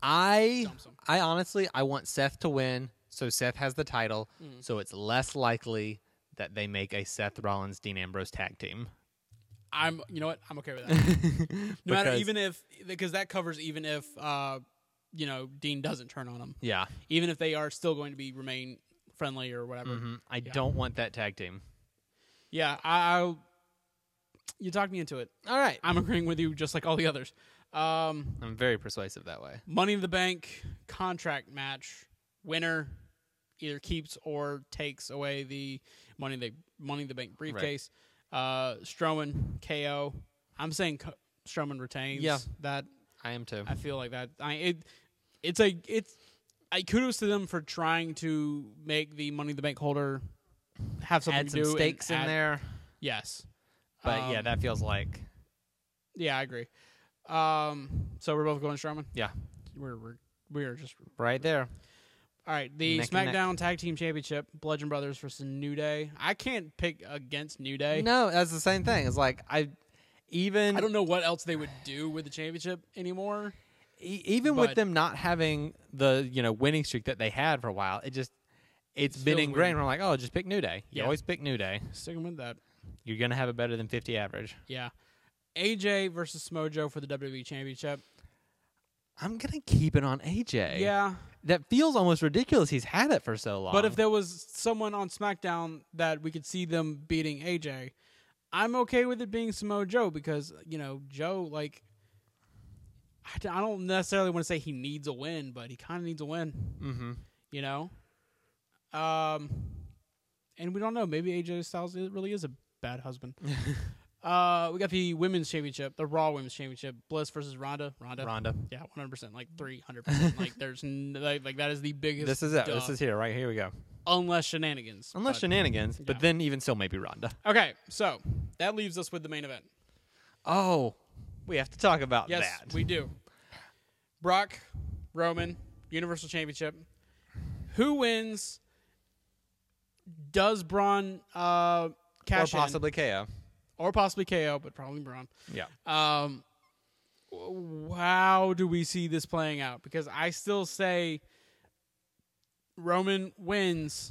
I dumps him. I honestly I want Seth to win, so Seth has the title, Mm. so it's less likely that they make a Seth Rollins Dean Ambrose tag team. I'm, you know what, I'm okay with that. No matter, Because- even if because that covers even if uh, you know Dean doesn't turn on him, Yeah. even if they are still going to be remain friendly or whatever. Mhm. I don't want that tag team. Yeah, I, I you talked me into it. All right. I'm agreeing with you, just like all the others. Um, I'm very persuasive that way. Money in the Bank contract match. Winner either keeps or takes away the Money in the Money in the Bank briefcase. Uh, Strowman K O. I'm saying Co- Strowman retains. Yeah. That I am too. I feel like that. I it it's a it's. I kudos to them for trying to make the Money in the Bank holder have something Add to some do. and stakes in add- there, Yes. but yeah, Um, that feels like Yeah, I agree. Um, so we're both going Strowman. yeah, We're we're we're just right there. all right. The Neck and neck. SmackDown Tag Team Championship: Bludgeon Brothers versus New Day. I can't pick against New Day. No, that's the same thing. It's like I even I don't know what else they would do with the championship anymore. e- even with but- them not having the you know winning streak that they had for a while, it just it's It been feels ingrained. weird. I'm like, oh, just pick New Day. You Yeah. always pick New Day. Sticking with that. You're gonna have a better than fifty average. Yeah. A J versus Mojo for the W W E Championship. I'm gonna keep it on A J. Yeah. that feels almost ridiculous. He's had it for so long. But if there was someone on SmackDown that we could see them beating A J, I'm okay with it being Samoa Joe because, you know, Joe, like, I d- I don't necessarily want to say he needs a win, but he kind of needs a win, mm-hmm. you know? Um, and we don't know. Maybe A J Styles is- really is a bad husband. uh, we got the Women's Championship, the Raw Women's Championship, Bliss versus Ronda. Ronda. Ronda. Yeah, one hundred percent, like three hundred percent. Like, there's, n- like, like, that is the biggest. This is it. duh. This is here. Right here we go. Unless shenanigans. Unless but- shenanigans, but yeah. then even still maybe Ronda. Okay, so that leaves us with the main event. Oh, we have to talk about Yes, that. we do. Brock, Roman, Universal Championship. who wins? Does Braun uh, Or cash possibly K O. in? Or possibly K O, but probably Braun. Yeah. Um, w- how do we see this playing out? Because I still say Roman wins,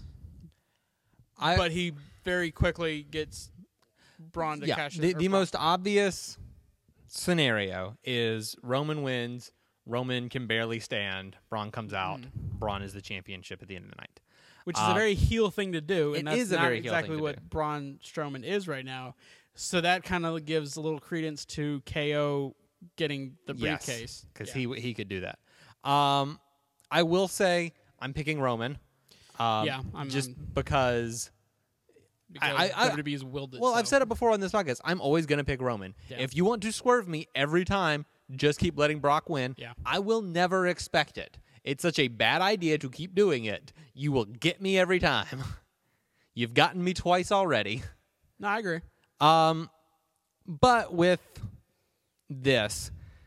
I, but he very quickly gets Braun to yeah, cash in. the, or the Braun. most obvious scenario is Roman wins. Roman can barely stand. Braun comes out. Mm. Braun is the championship at the end of the night. Which is Uh, a very heel thing to do, it and that's is a not very heel exactly thing to what do. Braun Strowman is right now. So that kind of gives a little credence to K O getting the briefcase. because Yeah. he he could do that. Um, I will say I'm picking Roman. Um, Yeah, I'm- just I'm- because. because I- I- W W E's willed it. Well, I've so. said it before on this podcast. I'm always going to pick Roman. Yeah. If you want to swerve me every time, just keep letting Brock win. Yeah. I will never expect it. It's such a bad idea to keep doing it. You will get me every time. You've gotten me twice already. No, I agree. Um, but with this,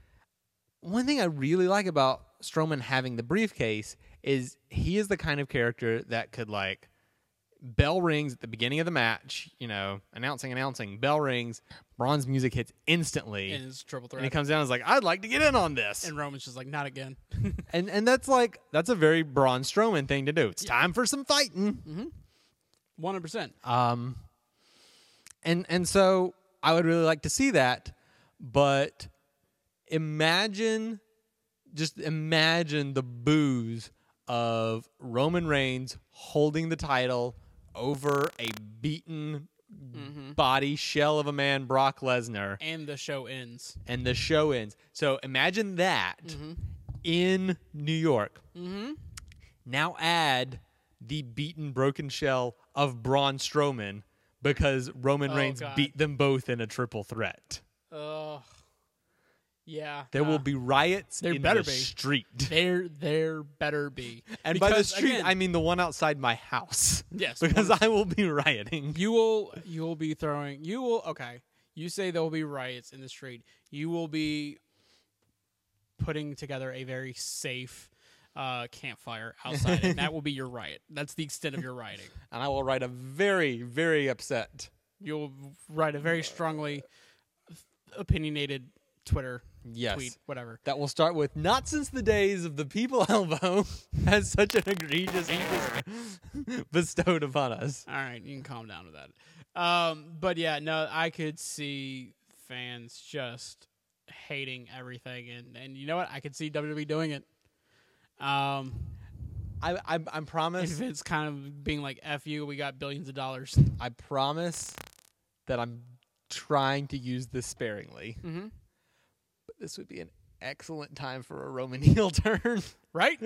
one thing I really like about Strowman having the briefcase is he is the kind of character that could, like, bell rings at the beginning of the match, you know, announcing, announcing, bell rings, Braun's music hits instantly, And it's triple threat. and he comes down and is like, I'd like to get in on this. And Roman's just like, not again. And and that's like, that's a very Braun Strowman thing to do. It's time for some fighting. one hundred percent. Um, and and so I would really like to see that, but imagine, just imagine the boos of Roman Reigns holding the title over a beaten body shell of a man, Brock Lesnar, And the show ends. and the show ends. So imagine that in New York. Mm-hmm. Now add the beaten, broken shell of Braun Strowman because Roman Oh, Reigns God. beat them both in a triple threat. Ugh. Yeah. There uh, will be riots there in better the be. street. There, there better be. And by the Because, street, again, I mean the one outside my house. Yes, Because one- I will be rioting. you will, you will be throwing. You will. Okay. You say there will be riots in the street. You will be putting together a very safe uh, campfire outside, and that will be your riot. That's the extent of your rioting. And I will write a very, very upset. You'll write a very strongly opinionated Twitter Yes. tweet, whatever. That will start with, not since the days of the people elbow has such an egregious evil bestowed upon us. All right, you can calm down with that. Um, but yeah, no, I could see fans just hating everything, and, and you know what? I could see W W E doing it. Um, I, I, I promise. if it's kind of being like, F you, we got billions of dollars. I promise that I'm trying to use this sparingly. Mm-hmm. But this would be an excellent time for a Roman heel turn. Right?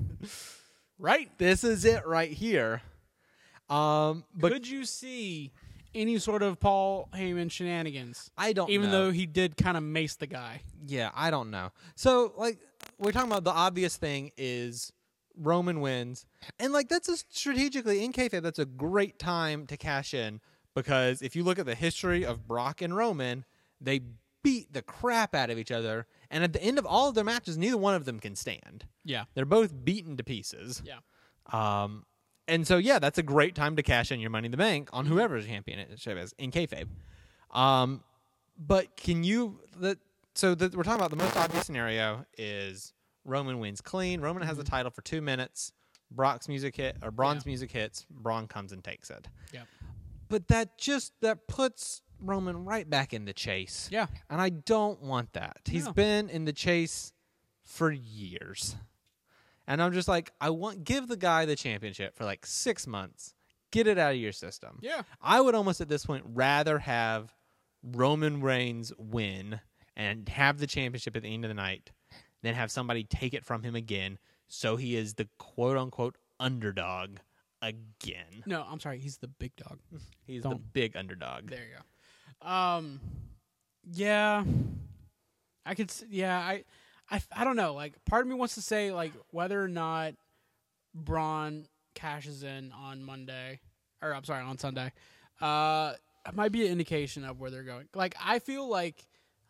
Right? This is it right here. Um, but Could you see any sort of Paul Heyman shenanigans? I don't Even know. though he did kind of mace the guy. Yeah, I don't know. So, like, we're talking about the obvious thing is Roman wins. And, like, that's a strategically, in kayfabe, that's a great time to cash in because if you look at the history of Brock and Roman, they beat the crap out of each other. And at the end of all of their matches, neither one of them can stand. Yeah. They're both beaten to pieces. Yeah. Um, and so, yeah, that's a great time to cash in your Money in the Bank on whoever's champion it is in kayfabe. Um, but can you... The, so the, we're talking about the most obvious scenario is Roman wins clean. Roman has the title for two minutes. Brock's music hit or Braun's Yeah. music hits. Braun comes and takes it. Yeah. But that just that puts Roman right back in the chase. Yeah. And I don't want that. He's No. been in the chase for years. And I'm just like, I want give the guy the championship for like six months. Get it out of your system. Yeah. I would almost at this point rather have Roman Reigns win and have the championship at the end of the night than have somebody take it from him again so he is the quote unquote underdog again. No, I'm sorry. He's the big dog. He's the Don't. big underdog. There you go. Um, yeah, I could. s- Yeah, I, I, I don't know. Like, part of me wants to say like whether or not Braun cashes in on Monday, or I'm sorry, on Sunday. Uh, it might be an indication of where they're going. Like, I feel like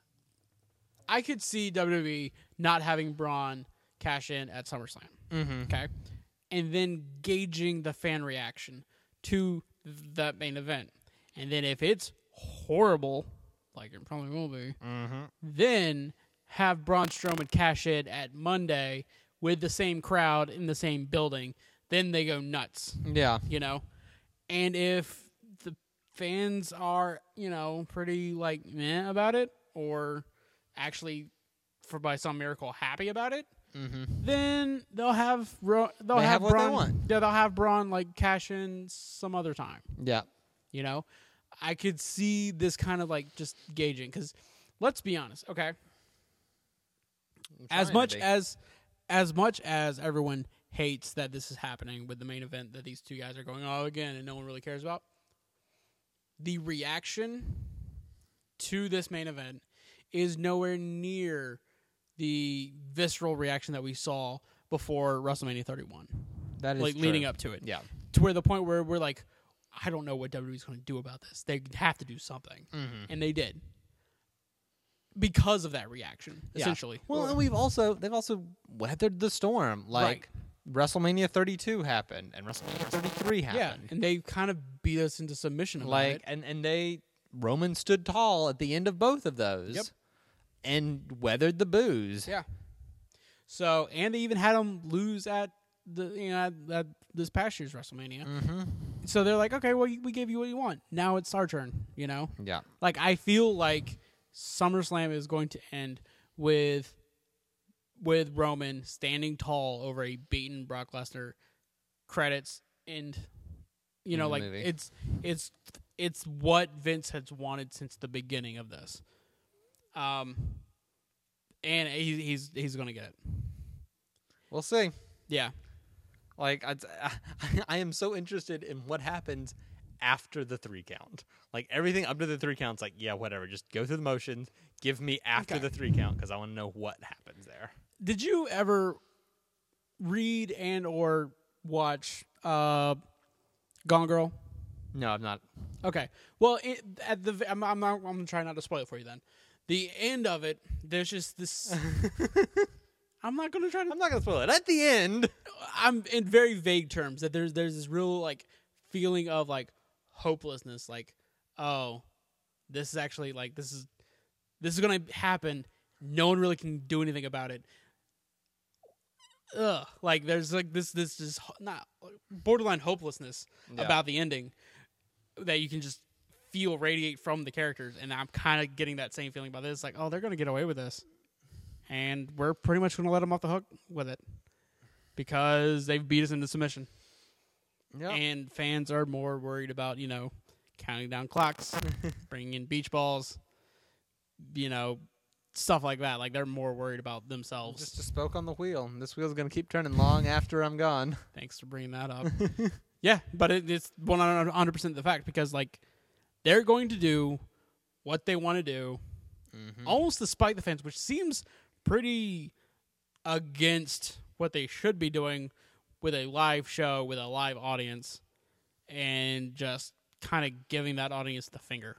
I could see W W E not having Braun cash in at SummerSlam. Mm-hmm. Okay. and then gauging the fan reaction to that main event. And then if it's horrible, like it probably will be, Mm-hmm. then have Braun Strowman cash in at Monday with the same crowd in the same building. Then they go nuts, Yeah. you know? And if the fans are, you know, pretty, like, meh about it, or actually, for by some miracle, happy about it, Mm-hmm. then they'll have Ro- they'll They have, have what they Braun, want. Yeah, they'll have Braun like cash in some other time. Yeah. You know, I could see this kind of like just gauging, because let's be honest, okay. As much as as much as everyone hates that this is happening with the main event that these two guys are going oh again and no one really cares about, the reaction to this main event is nowhere near the visceral reaction that we saw before WrestleMania thirty-one. that is Like true. leading up to it. Yeah. To where the point where we're like, I don't know what W W E's going to do about this. They have to do something. Mm-hmm. And they did. Because of that reaction, Yeah. essentially. Well, and we've also they've also weathered the storm. Like WrestleMania thirty-two happened and WrestleMania thirty-three yeah, happened. and they kind of beat us into submission about Like it. and and they Roman stood tall at the end of both of those. Yep. And weathered the booze. Yeah. So, and they even had them lose at the you know at, at this past year's WrestleMania. Mm-hmm. So they're like, okay, well, we gave you what you want. Now it's our turn. You know, Yeah. like I feel like SummerSlam is going to end with with Roman standing tall over a beaten Brock Lesnar. Credits and you In know, the like movie. it's it's it's what Vince has wanted since the beginning of this. Um, and he, he's he's gonna get it. We'll see. Yeah, Like I, I am so interested in what happens after the three count. Like everything up to the three count's like, yeah, whatever. Just go through the motions. Give me after Okay. the three count because I want to know what happens there. did you ever read and or watch uh, Gone Girl? No, I'm not. Okay. Well, it, at the I'm I'm not, I'm gonna try not to spoil it for you. Then, the end of it, there's just this. I'm not gonna try to. I'm not gonna spoil it. At the end, I'm in very vague terms that there's there's this real like feeling of like hopelessness. Like, oh, this is actually like this is this is gonna happen. No one really can do anything about it. Ugh. Like there's like this this this not borderline hopelessness Yeah. about the ending that you can just feel radiate from the characters, and I'm kind of getting that same feeling about this. Like, oh, they're gonna get away with this, and we're pretty much gonna let them off the hook with it because they've beat us into submission. yeah, And fans are more worried about, you know, counting down clocks, bringing in beach balls, you know, stuff like that. Like, they're more worried about themselves. just, just spoke on the wheel. This wheel's gonna keep turning long after I'm gone. Thanks for bringing that up. Yeah, but it, it's one hundred percent the fact because, like, they're going to do what they want to do, Mm-hmm. almost despite the fans, which seems pretty against what they should be doing with a live show, with a live audience, and just kind of giving that audience the finger.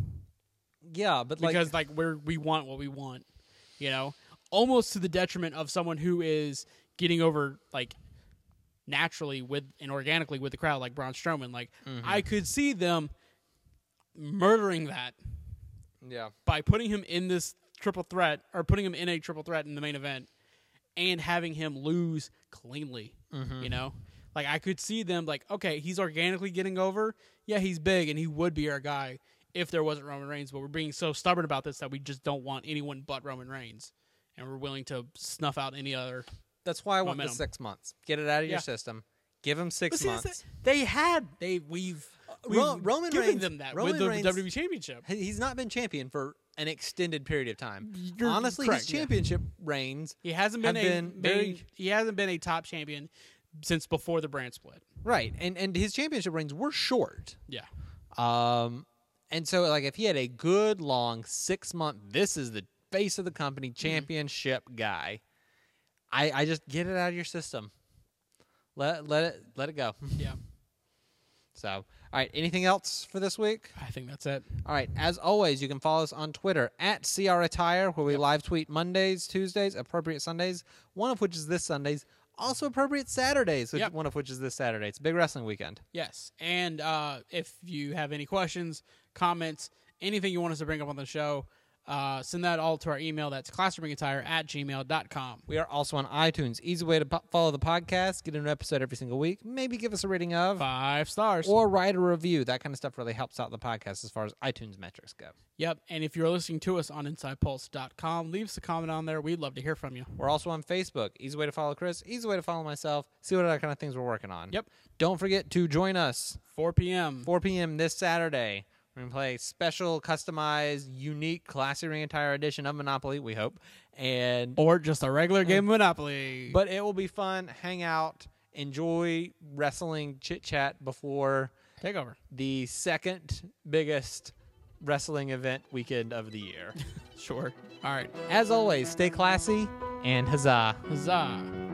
Yeah, but like, Because, like, we're, we want what we want, you know? Almost to the detriment of someone who is getting over, like, naturally with and organically with the crowd, like Braun Strowman. Like, Mhm. I could see them murdering that yeah, by putting him in this triple threat, or putting him in a triple threat in the main event, and having him lose cleanly. Mhm. You know, like I could see them like, okay, he's organically getting over. Yeah, he's big, and he would be our guy if there wasn't Roman Reigns. But we're being so stubborn about this that we just don't want anyone but Roman Reigns, and we're willing to snuff out any other. that's why I want the Momentum. six months. Get it out of Yeah. your system. Give him six But see, months. that's it. They had they we've, we've Ro- Roman given Reigns- them that Roman with the Reigns- W W E Championship. He- He's not been champion for an extended period of time. You're Honestly, correct, his yeah. championship reigns. He hasn't been have a been very- main, he hasn't been a top champion since before the brand split. Right, and and his championship reigns were short. Yeah. Um, and so like if he had a good long six month, this is the face of the company championship guy. I I just get it out of your system. Let let it let it go. Yeah. So all right, anything else for this week? I think that's it. All right, as always, you can follow us on Twitter at C R Attire, where we live tweet Mondays, Tuesdays, appropriate Sundays, one of which is this Sunday's. Also appropriate Saturdays, which, Yep. one of which is this Saturday. It's a big wrestling weekend. Yes. And uh, if you have any questions, comments, anything you want us to bring up on the show, uh, send that all to our email. That's classroomintire at gmail dot com. We are also on iTunes. Easy way to po- follow the podcast, get an episode every single week. Maybe give us a rating of. Five stars. Or write a review. That kind of stuff really helps out the podcast as far as iTunes metrics go. Yep. And if you're listening to us on inside pulse dot com, leave us a comment on there. We'd love to hear from you. We're also on Facebook. Easy way to follow Chris. Easy way to follow myself. See what other kind of things we're working on. Yep. Don't forget to join us. four p.m. four p.m. this Saturday. We're going to play special, customized, unique, classy ring entire edition of Monopoly, we hope. And Or just a regular game of Monopoly. But it will be fun. Hang out. Enjoy wrestling chit-chat before Take over. the second biggest wrestling event weekend of the year. Sure. All right. As always, stay classy and huzzah. Huzzah.